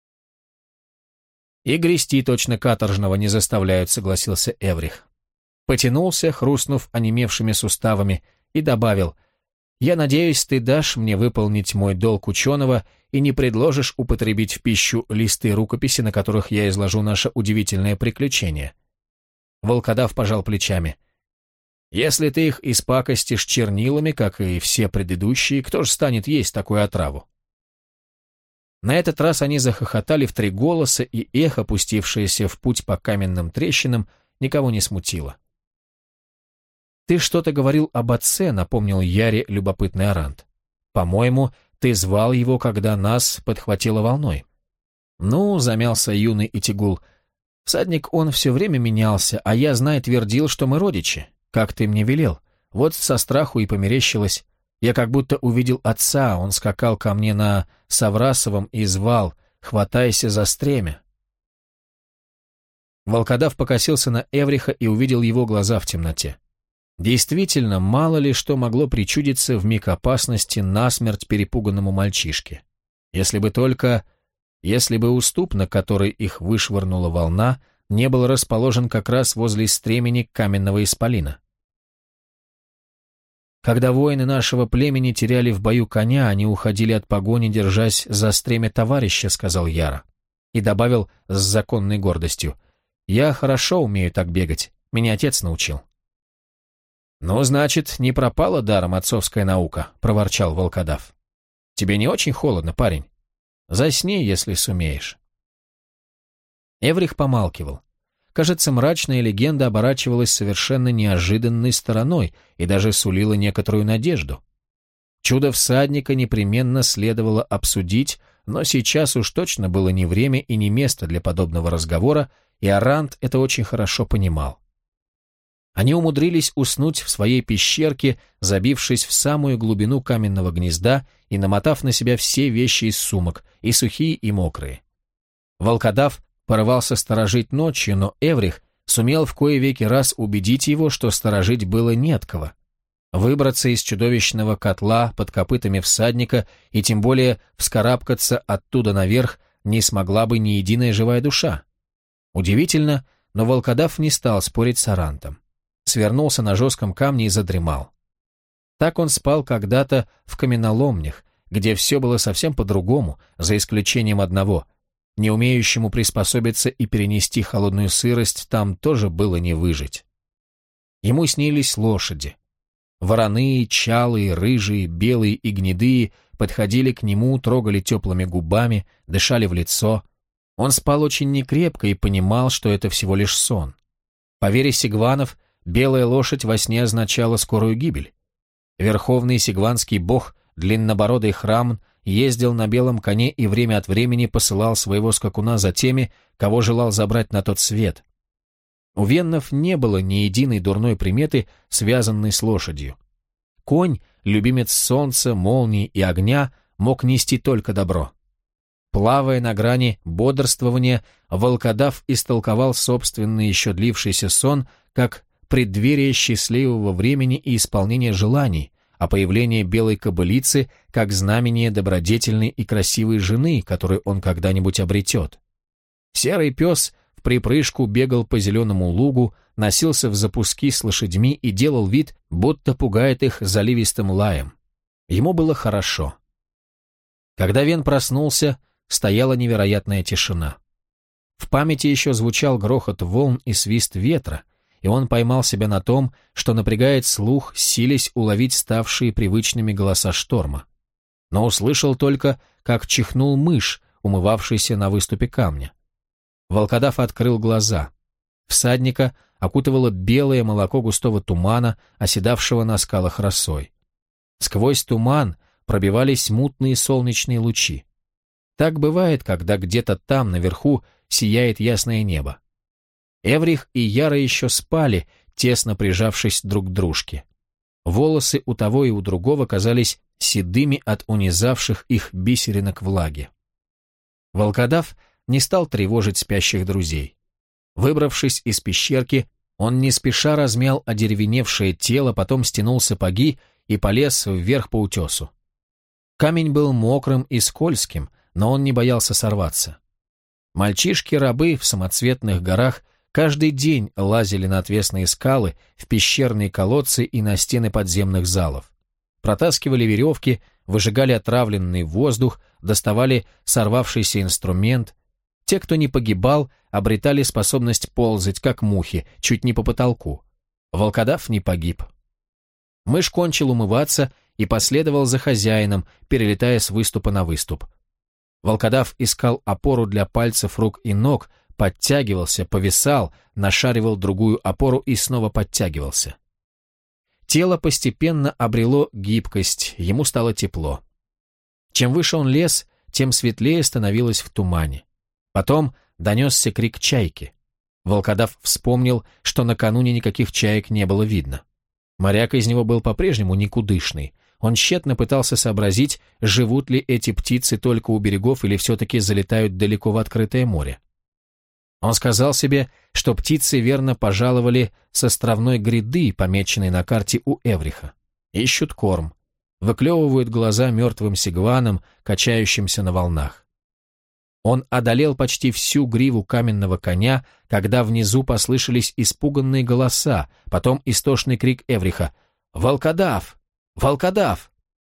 «И грести точно каторжного не заставляют», — согласился Эврих. Потянулся, хрустнув онемевшими суставами, и добавил: «Я надеюсь, ты дашь мне выполнить мой долг ученого и не предложишь употребить в пищу листы рукописи, на которых я изложу наше удивительное приключение». Волкодав пожал плечами. «Если ты их испакостишь чернилами, как и все предыдущие, кто же станет есть такую отраву?» На этот раз они захохотали в три голоса, и эхо, пустившееся в путь по каменным трещинам, никого не смутило. «Ты что-то говорил об отце», — напомнил Яре любопытный Арант. «По-моему, ты звал его, когда нас подхватило волной». «Ну», — замялся юный Итигул, — «всадник он все время менялся, а я, знай, твердил, что мы родичи, как ты мне велел. Вот со страху и померещилось. Я как будто увидел отца, он скакал ко мне на Саврасовом и звал: «Хватайся за стремя». Волкодав покосился на Эвриха и увидел его глаза в темноте. Действительно, мало ли что могло причудиться в миг опасности насмерть перепуганному мальчишке. Если бы только... Если бы уступ, на который их вышвырнула волна, не был расположен как раз возле стремени каменного исполина. Когда воины нашего племени теряли в бою коня, они уходили от погони, держась за стремя товарища, сказал Яра. И добавил с законной гордостью: «Я хорошо умею так бегать, меня отец научил». «Ну, значит, не пропала даром отцовская наука», — проворчал волкодав. «Тебе не очень холодно, парень? Засни, если сумеешь». Эврих помалкивал. Кажется, мрачная легенда оборачивалась совершенно неожиданной стороной и даже сулила некоторую надежду. Чудо всадника непременно следовало обсудить, но сейчас уж точно было не время и не место для подобного разговора, и Арант это очень хорошо понимал. Они умудрились уснуть в своей пещерке, забившись в самую глубину каменного гнезда и намотав на себя все вещи из сумок, и сухие, и мокрые. Волкодав порывался сторожить ночью, но Эврих сумел в кое веки раз убедить его, что сторожить было не от кого. Выбраться из чудовищного котла под копытами всадника и тем более вскарабкаться оттуда наверх не смогла бы ни единая живая душа. Удивительно, но волкодав не стал спорить с Арантом. Свернулся на жестком камне и задремал. Так он спал когда-то в каменоломнях, где все было совсем по-другому, за исключением одного. Не умеющему приспособиться и перенести холодную сырость там тоже было не выжить. Ему снились лошади. Вороные, чалые, рыжие, белые и гнедые подходили к нему, трогали теплыми губами, дышали в лицо. Он спал очень некрепко и понимал, что это всего лишь сон. По вере сигванов, белая лошадь во сне означала скорую гибель. Верховный сигванский бог, длиннобородый Храмн, ездил на белом коне и время от времени посылал своего скакуна за теми, кого желал забрать на тот свет. У веннов не было ни единой дурной приметы, связанной с лошадью. Конь, любимец солнца, молнии и огня, мог нести только добро. Плавая на грани бодрствования, волкодав истолковал собственный еще длившийся сон как преддверие счастливого времени и исполнения желаний, а появление белой кобылицы как знамение добродетельной и красивой жены, которую он когда-нибудь обретет. Серый пес в припрыжку бегал по зеленому лугу, носился в запуски с лошадьми и делал вид, будто пугает их заливистым лаем. Ему было хорошо. Когда Вен проснулся, стояла невероятная тишина. В памяти еще звучал грохот волн и свист ветра, и он поймал себя на том, что напрягает слух, силясь уловить ставшие привычными голоса шторма. Но услышал только, как чихнул мышь, умывавшийся на выступе камня. Волкодав открыл глаза. Всадника окутывало белое молоко густого тумана, оседавшего на скалах росой. Сквозь туман пробивались мутные солнечные лучи. Так бывает, когда где-то там, наверху, сияет ясное небо. Эврих и Яра еще спали, тесно прижавшись друг к дружке. Волосы у того и у другого казались седыми от унизавших их бисеринок влаги. Волкодав не стал тревожить спящих друзей. Выбравшись из пещерки, он не спеша размял одеревеневшее тело, потом стянул сапоги и полез вверх по утесу. Камень был мокрым и скользким, но он не боялся сорваться. Мальчишки-рабы в самоцветных горах каждый день лазили на отвесные скалы, в пещерные колодцы и на стены подземных залов. Протаскивали веревки, выжигали отравленный воздух, доставали сорвавшийся инструмент. Те, кто не погибал, обретали способность ползать, как мухи, чуть не по потолку. Волкодав не погиб. Мышь кончил умываться и последовал за хозяином, перелетая с выступа на выступ. Волкодав искал опору для пальцев рук и ног, подтягивался, повисал, нашаривал другую опору и снова подтягивался. Тело постепенно обрело гибкость, ему стало тепло. Чем выше он лез, тем светлее становилось в тумане. Потом донесся крик чайки. Волкодав вспомнил, что накануне никаких чаек не было видно. Моряк из него был по-прежнему никудышный. Он тщетно пытался сообразить, живут ли эти птицы только у берегов или все-таки залетают далеко в открытое море. Он сказал себе, что птицы верно пожаловали с островной гряды, помеченной на карте у Эвриха. Ищут корм, выклевывают глаза мертвым сигванам, качающимся на волнах. Он одолел почти всю гриву каменного коня, когда внизу послышались испуганные голоса, потом истошный крик Эвриха: «Волкодав! Волкодав!»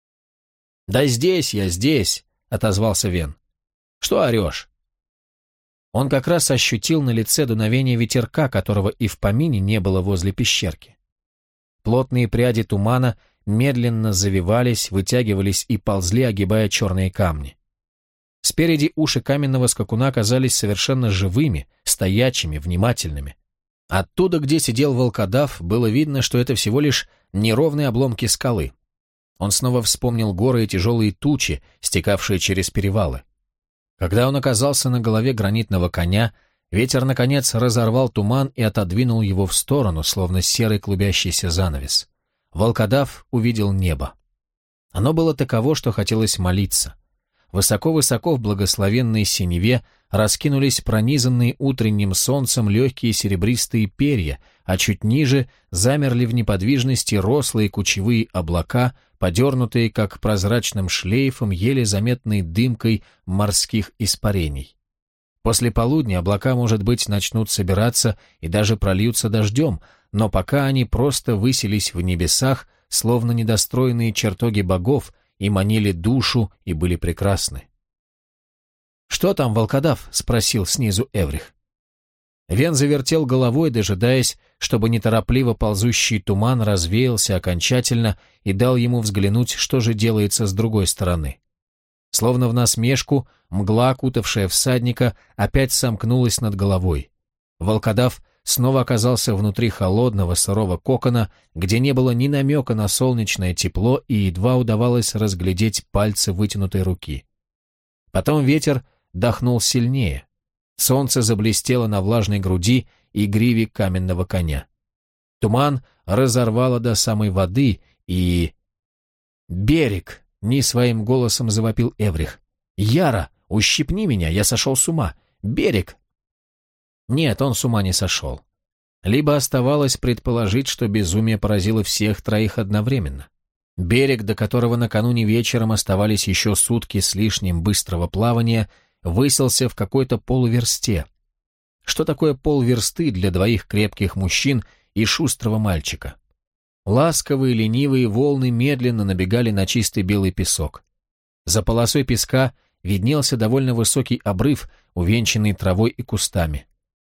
«Да здесь я, здесь!» — отозвался Вен. «Что орешь?» Он как раз ощутил на лице дуновение ветерка, которого и в помине не было возле пещерки. Плотные пряди тумана медленно завивались, вытягивались и ползли, огибая черные камни. Спереди уши каменного скакуна казались совершенно живыми, стоячими, внимательными. Оттуда, где сидел волкодав, было видно, что это всего лишь неровные обломки скалы. Он снова вспомнил горы и тяжелые тучи, стекавшие через перевалы. Когда он оказался на голове гранитного коня, ветер, наконец, разорвал туман и отодвинул его в сторону, словно серый клубящийся занавес. Волкодав увидел небо. Оно было таково, что хотелось молиться. Высоко-высоко в благословенной синеве раскинулись пронизанные утренним солнцем легкие серебристые перья, а чуть ниже замерли в неподвижности рослые кучевые облака, подернутые, как прозрачным шлейфом, еле заметной дымкой морских испарений. После полудня облака, может быть, начнут собираться и даже прольются дождем, но пока они просто высились в небесах, словно недостроенные чертоги богов, и манили душу, и были прекрасны. «Что там, волкодав?» — спросил снизу Эврих. Вен завертел головой, дожидаясь, чтобы неторопливо ползущий туман развеялся окончательно и дал ему взглянуть, что же делается с другой стороны. Словно в насмешку, мгла, окутавшая всадника, опять сомкнулась над головой. Волкодав снова оказался внутри холодного сырого кокона, где не было ни намека на солнечное тепло и едва удавалось разглядеть пальцы вытянутой руки. Потом ветер дохнул сильнее. Солнце заблестело на влажной груди и гриве каменного коня. Туман разорвало до самой воды и... «Берег!» — не своим голосом завопил Эврих. «Яра, ущипни меня, я сошел с ума! Берег!» Нет, он с ума не сошел. Либо оставалось предположить, что безумие поразило всех троих одновременно. Берег, до которого накануне вечером оставались еще сутки с лишним быстрого плавания, высился в какой-то полуверсте. Что такое полверсты для двоих крепких мужчин и шустрого мальчика? Ласковые ленивые волны медленно набегали на чистый белый песок. За полосой песка виднелся довольно высокий обрыв, увенчанный травой и кустами.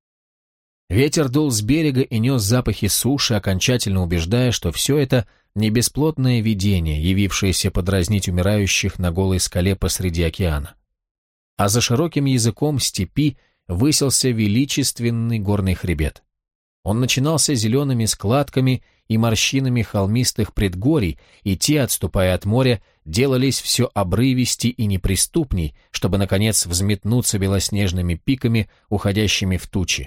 Ветер дул с берега и нес запахи суши, окончательно убеждая, что все это не бесплотное видение, явившееся подразнить умирающих на голой скале посреди океана. А за широким языком степи высился величественный горный хребет. Он начинался зелеными складками и морщинами холмистых предгорий, и те, отступая от моря, делались все обрывистей и неприступней, чтобы, наконец, взметнуться белоснежными пиками, уходящими в тучи.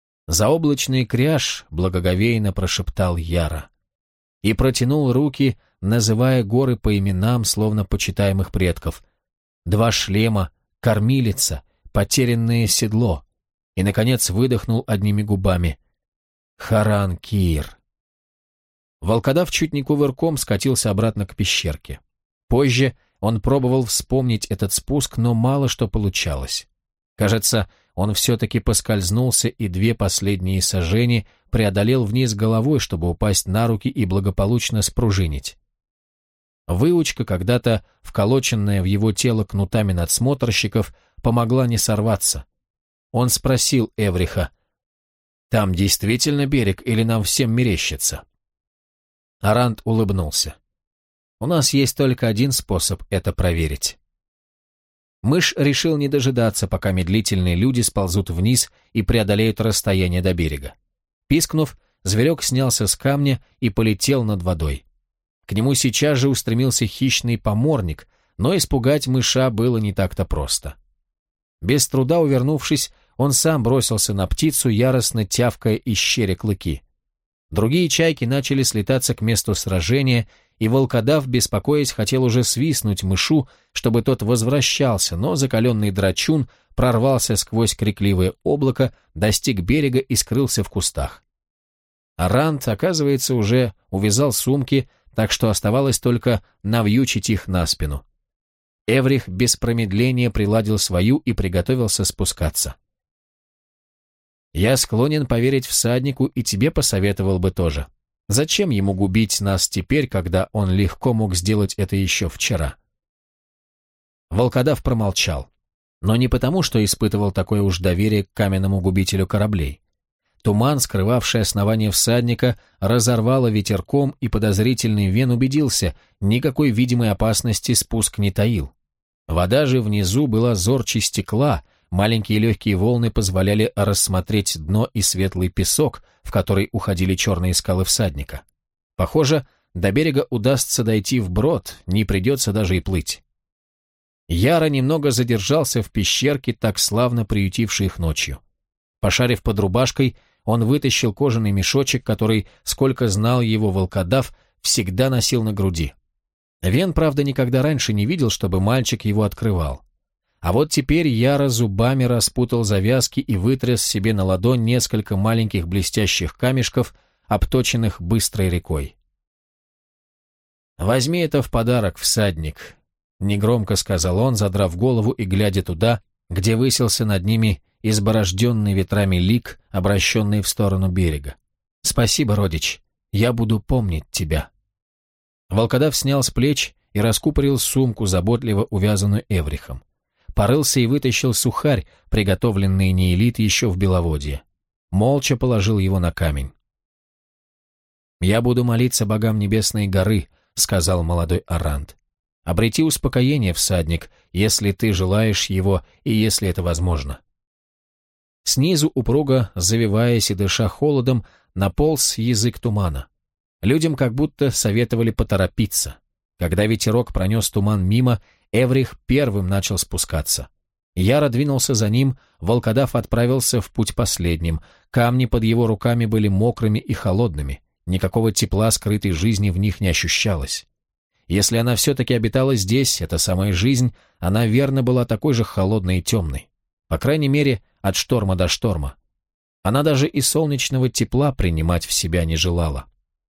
Заоблачный кряж благоговейно прошептал Яра и протянул руки называя горы по именам, словно почитаемых предков. Два шлема, кормилица, потерянное седло. И, наконец, выдохнул одними губами. Харан-Кир. Волкодав чуть не кувырком скатился обратно к пещерке. Позже он пробовал вспомнить этот спуск, но мало что получалось. Кажется, он все-таки поскользнулся и две последние сажени преодолел вниз головой, чтобы упасть на руки и благополучно спружинить. Выучка, когда-то вколоченная в его тело кнутами надсмотрщиков, помогла не сорваться. Он спросил Эвриха: «Там действительно берег или нам всем мерещится?» Арант улыбнулся. «У нас есть только один способ это проверить». Мышь решил не дожидаться, пока медлительные люди сползут вниз и преодолеют расстояние до берега. Пискнув, зверек снялся с камня и полетел над водой. К нему сейчас же устремился хищный поморник, но испугать мыша было не так-то просто. Без труда увернувшись, он сам бросился на птицу, яростно тявкая и щеря клыки. Другие чайки начали слетаться к месту сражения, и волкодав, беспокоясь, хотел уже свистнуть мышу, чтобы тот возвращался, но закаленный драчун прорвался сквозь крикливое облако, достиг берега и скрылся в кустах. Арант, оказывается, уже увязал сумки, так что оставалось только навьючить их на спину. Эврих без промедления приладил свою и приготовился спускаться. «Я склонен поверить всаднику и тебе посоветовал бы тоже. Зачем ему губить нас теперь, когда он легко мог сделать это еще вчера?» Волкодав промолчал, но не потому, что испытывал такое уж доверие к каменному губителю кораблей. Туман, скрывавший основание всадника, разорвало ветерком, и подозрительный Вен убедился, никакой видимой опасности спуск не таил. Вода же внизу была зорче стекла, маленькие легкие волны позволяли рассмотреть дно и светлый песок, в который уходили черные скалы всадника. Похоже, до берега удастся дойти вброд, не придется даже и плыть. Яро немного задержался в пещерке, так славно приютившей их ночью. Пошарив под рубашкой, он вытащил кожаный мешочек, который, сколько знал его волкодав, всегда носил на груди. Вен, правда, никогда раньше не видел, чтобы мальчик его открывал. А вот теперь Яро зубами распутал завязки и вытряс себе на ладонь несколько маленьких блестящих камешков, обточенных быстрой рекой. «Возьми это в подарок, всадник», — негромко сказал он, задрав голову и глядя туда, где высился над ними изборожденный ветрами лик, обращенный в сторону берега. «Спасибо, родич, я буду помнить тебя». Волкодав снял с плеч и раскупорил сумку, заботливо увязанную Эврихом. Порылся и вытащил сухарь, приготовленный Неэлит еще в Беловодье. Молча положил его на камень. «Я буду молиться богам Небесной горы», — сказал молодой Арант. «Обрети успокоение, всадник, если ты желаешь его и если это возможно». Снизу упруго, завиваясь и дыша холодом, наполз язык тумана. Людям как будто советовали поторопиться. Когда ветерок пронес туман мимо, Эврих первым начал спускаться. Яро двинулся за ним, волкодав отправился в путь последним. Камни под его руками были мокрыми и холодными. Никакого тепла скрытой жизни в них не ощущалось. Если она все-таки обитала здесь, эта самая жизнь, она верно была такой же холодной и темной. По крайней мере, от шторма до шторма. Она даже и солнечного тепла принимать в себя не желала.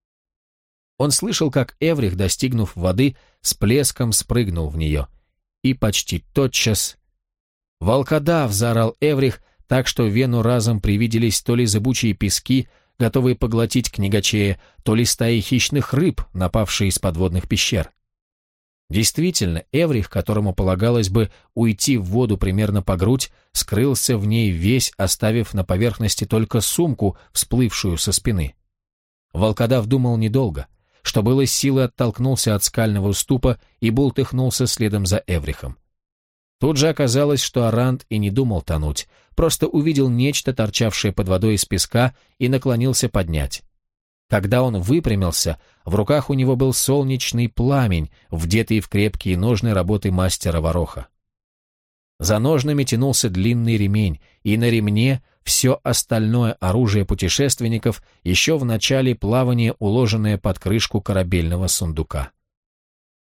Он слышал, как Эврих, достигнув воды, с плеском спрыгнул в нее. И почти тотчас... «Волкодав!» — заорал Эврих, так что Вену разом привиделись то ли зыбучие пески, готовые поглотить книгачея, то ли стаи хищных рыб, напавшие из подводных пещер. Действительно, Эврих, которому полагалось бы уйти в воду примерно по грудь, скрылся в ней весь, оставив на поверхности только сумку, всплывшую со спины. Волкодав думал недолго. Что было силы, оттолкнулся от скального уступа и бултыхнулся следом за Эврихом. Тут же оказалось, что Арант и не думал тонуть, просто увидел нечто, торчавшее под водой из песка, и наклонился поднять. Когда он выпрямился, в руках у него был солнечный пламень, вдетый в крепкие ножны работы мастера Вороха. За ножнами тянулся длинный ремень, и на ремне все остальное оружие путешественников, еще в начале плавания уложенное под крышку корабельного сундука.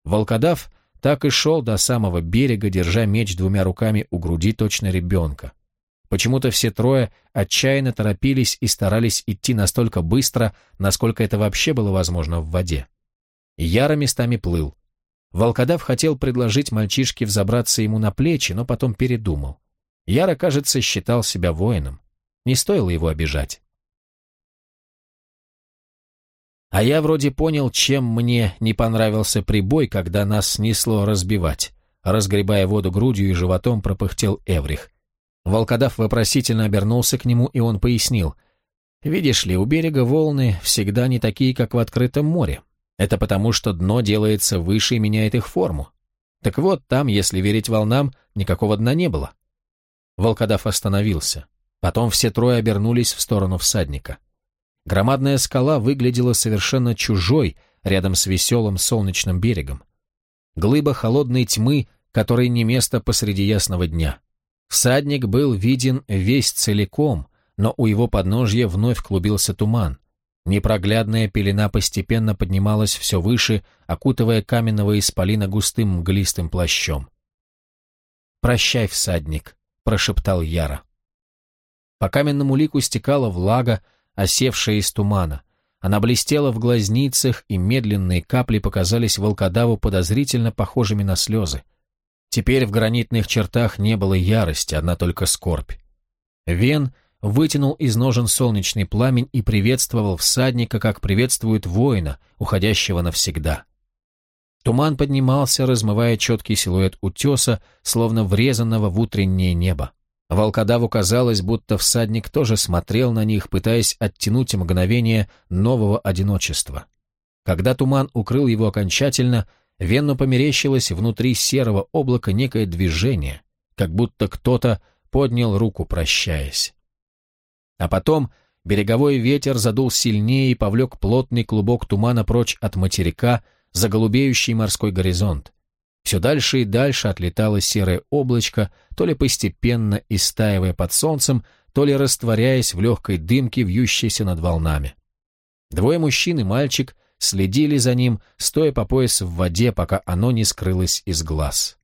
Волкодав так и шел до самого берега, держа меч двумя руками у груди точно ребенка. Почему-то все трое отчаянно торопились и старались идти настолько быстро, насколько это вообще было возможно в воде. Яра местами плыл. Волкодав хотел предложить мальчишке взобраться ему на плечи, но потом передумал. Яра, кажется, считал себя воином. Не стоило его обижать. А я вроде понял, чем мне не понравился прибой, когда нас снесло разбивать. Разгребая воду грудью и животом, пропыхтел Эврих. Волкодав вопросительно обернулся к нему, и он пояснил. «Видишь ли, у берега волны всегда не такие, как в открытом море. Это потому, что дно делается выше и меняет их форму. Так вот, там, если верить волнам, никакого дна не было». Волкодав остановился. Потом все трое обернулись в сторону всадника. Громадная скала выглядела совершенно чужой рядом с веселым солнечным берегом. Глыба холодной тьмы, которой не место посреди ясного дня. Всадник был виден весь целиком, но у его подножья вновь клубился туман. Непроглядная пелена постепенно поднималась все выше, окутывая каменного исполина густым мглистым плащом. «Прощай, всадник», — прошептал Яра. По каменному лику стекала влага, осевшая из тумана. Она блестела в глазницах, и медленные капли показались волкодаву подозрительно похожими на слезы. Теперь в гранитных чертах не было ярости, одна только скорбь. Вен вытянул из ножен солнечный пламень и приветствовал всадника, как приветствует воина, уходящего навсегда. Туман поднимался, размывая четкий силуэт утеса, словно врезанного в утреннее небо. Волкодаву казалось, будто всадник тоже смотрел на них, пытаясь оттянуть мгновение нового одиночества. Когда туман укрыл его окончательно, Венну померещилось внутри серого облака некое движение, как будто кто-то поднял руку, прощаясь. А потом береговой ветер задул сильнее и повлек плотный клубок тумана прочь от материка за голубеющий морской горизонт. Все дальше и дальше отлетало серое облачко, то ли постепенно истаивая под солнцем, то ли растворяясь в легкой дымке, вьющейся над волнами. Двое мужчин и мальчик следили за ним, стоя по пояс в воде, пока оно не скрылось из глаз.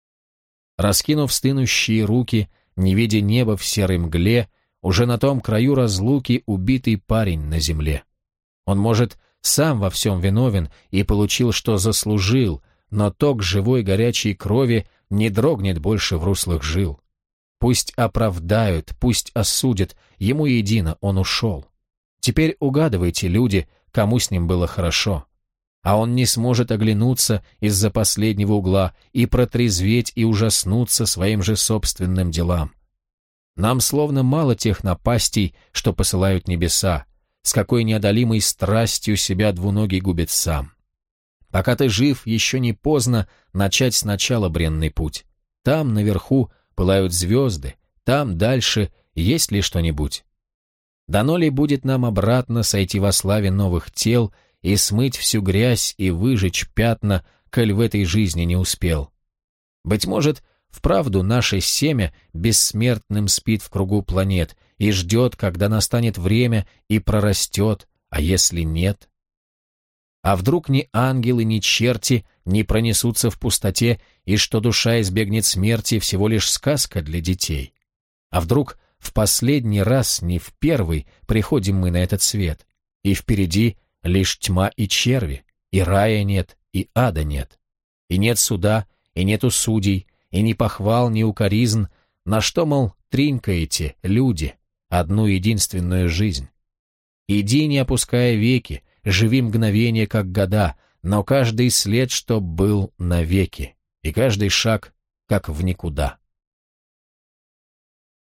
Раскинув стынущие руки, не видя неба в серой мгле, уже на том краю разлуки убитый парень на земле. Он, может, сам во всем виновен и получил, что заслужил, но ток живой горячей крови не дрогнет больше в руслах жил. Пусть оправдают, пусть осудят, ему едино, он ушел. Теперь угадывайте, люди, кому с ним было хорошо. А он не сможет оглянуться из-за последнего угла и протрезветь и ужаснуться своим же собственным делам. Нам словно мало тех напастей, что посылают небеса, с какой неодолимой страстью себя двуногий губит сам. Пока ты жив, еще не поздно начать сначала бренный путь. Там, наверху, пылают звезды, там, дальше, есть ли что-нибудь? Дано ли будет нам обратно сойти во славе новых тел и смыть всю грязь и выжечь пятна, коль в этой жизни не успел? Быть может, вправду наше семя бессмертным спит в кругу планет и ждет, когда настанет время и прорастет, а если нет? А вдруг ни ангелы, ни черти не пронесутся в пустоте, и что душа избегнет смерти всего лишь сказка для детей? А вдруг в последний раз, не в первый, приходим мы на этот свет, и впереди лишь тьма и черви, и рая нет, и ада нет, и нет суда, и нету судей, и ни похвал, ни укоризн, на что, мол, тринкаете, люди, одну единственную жизнь. Иди, не опуская веки, живи мгновение, как года, но каждый след, чтоб был навеки, и каждый шаг, как в никуда.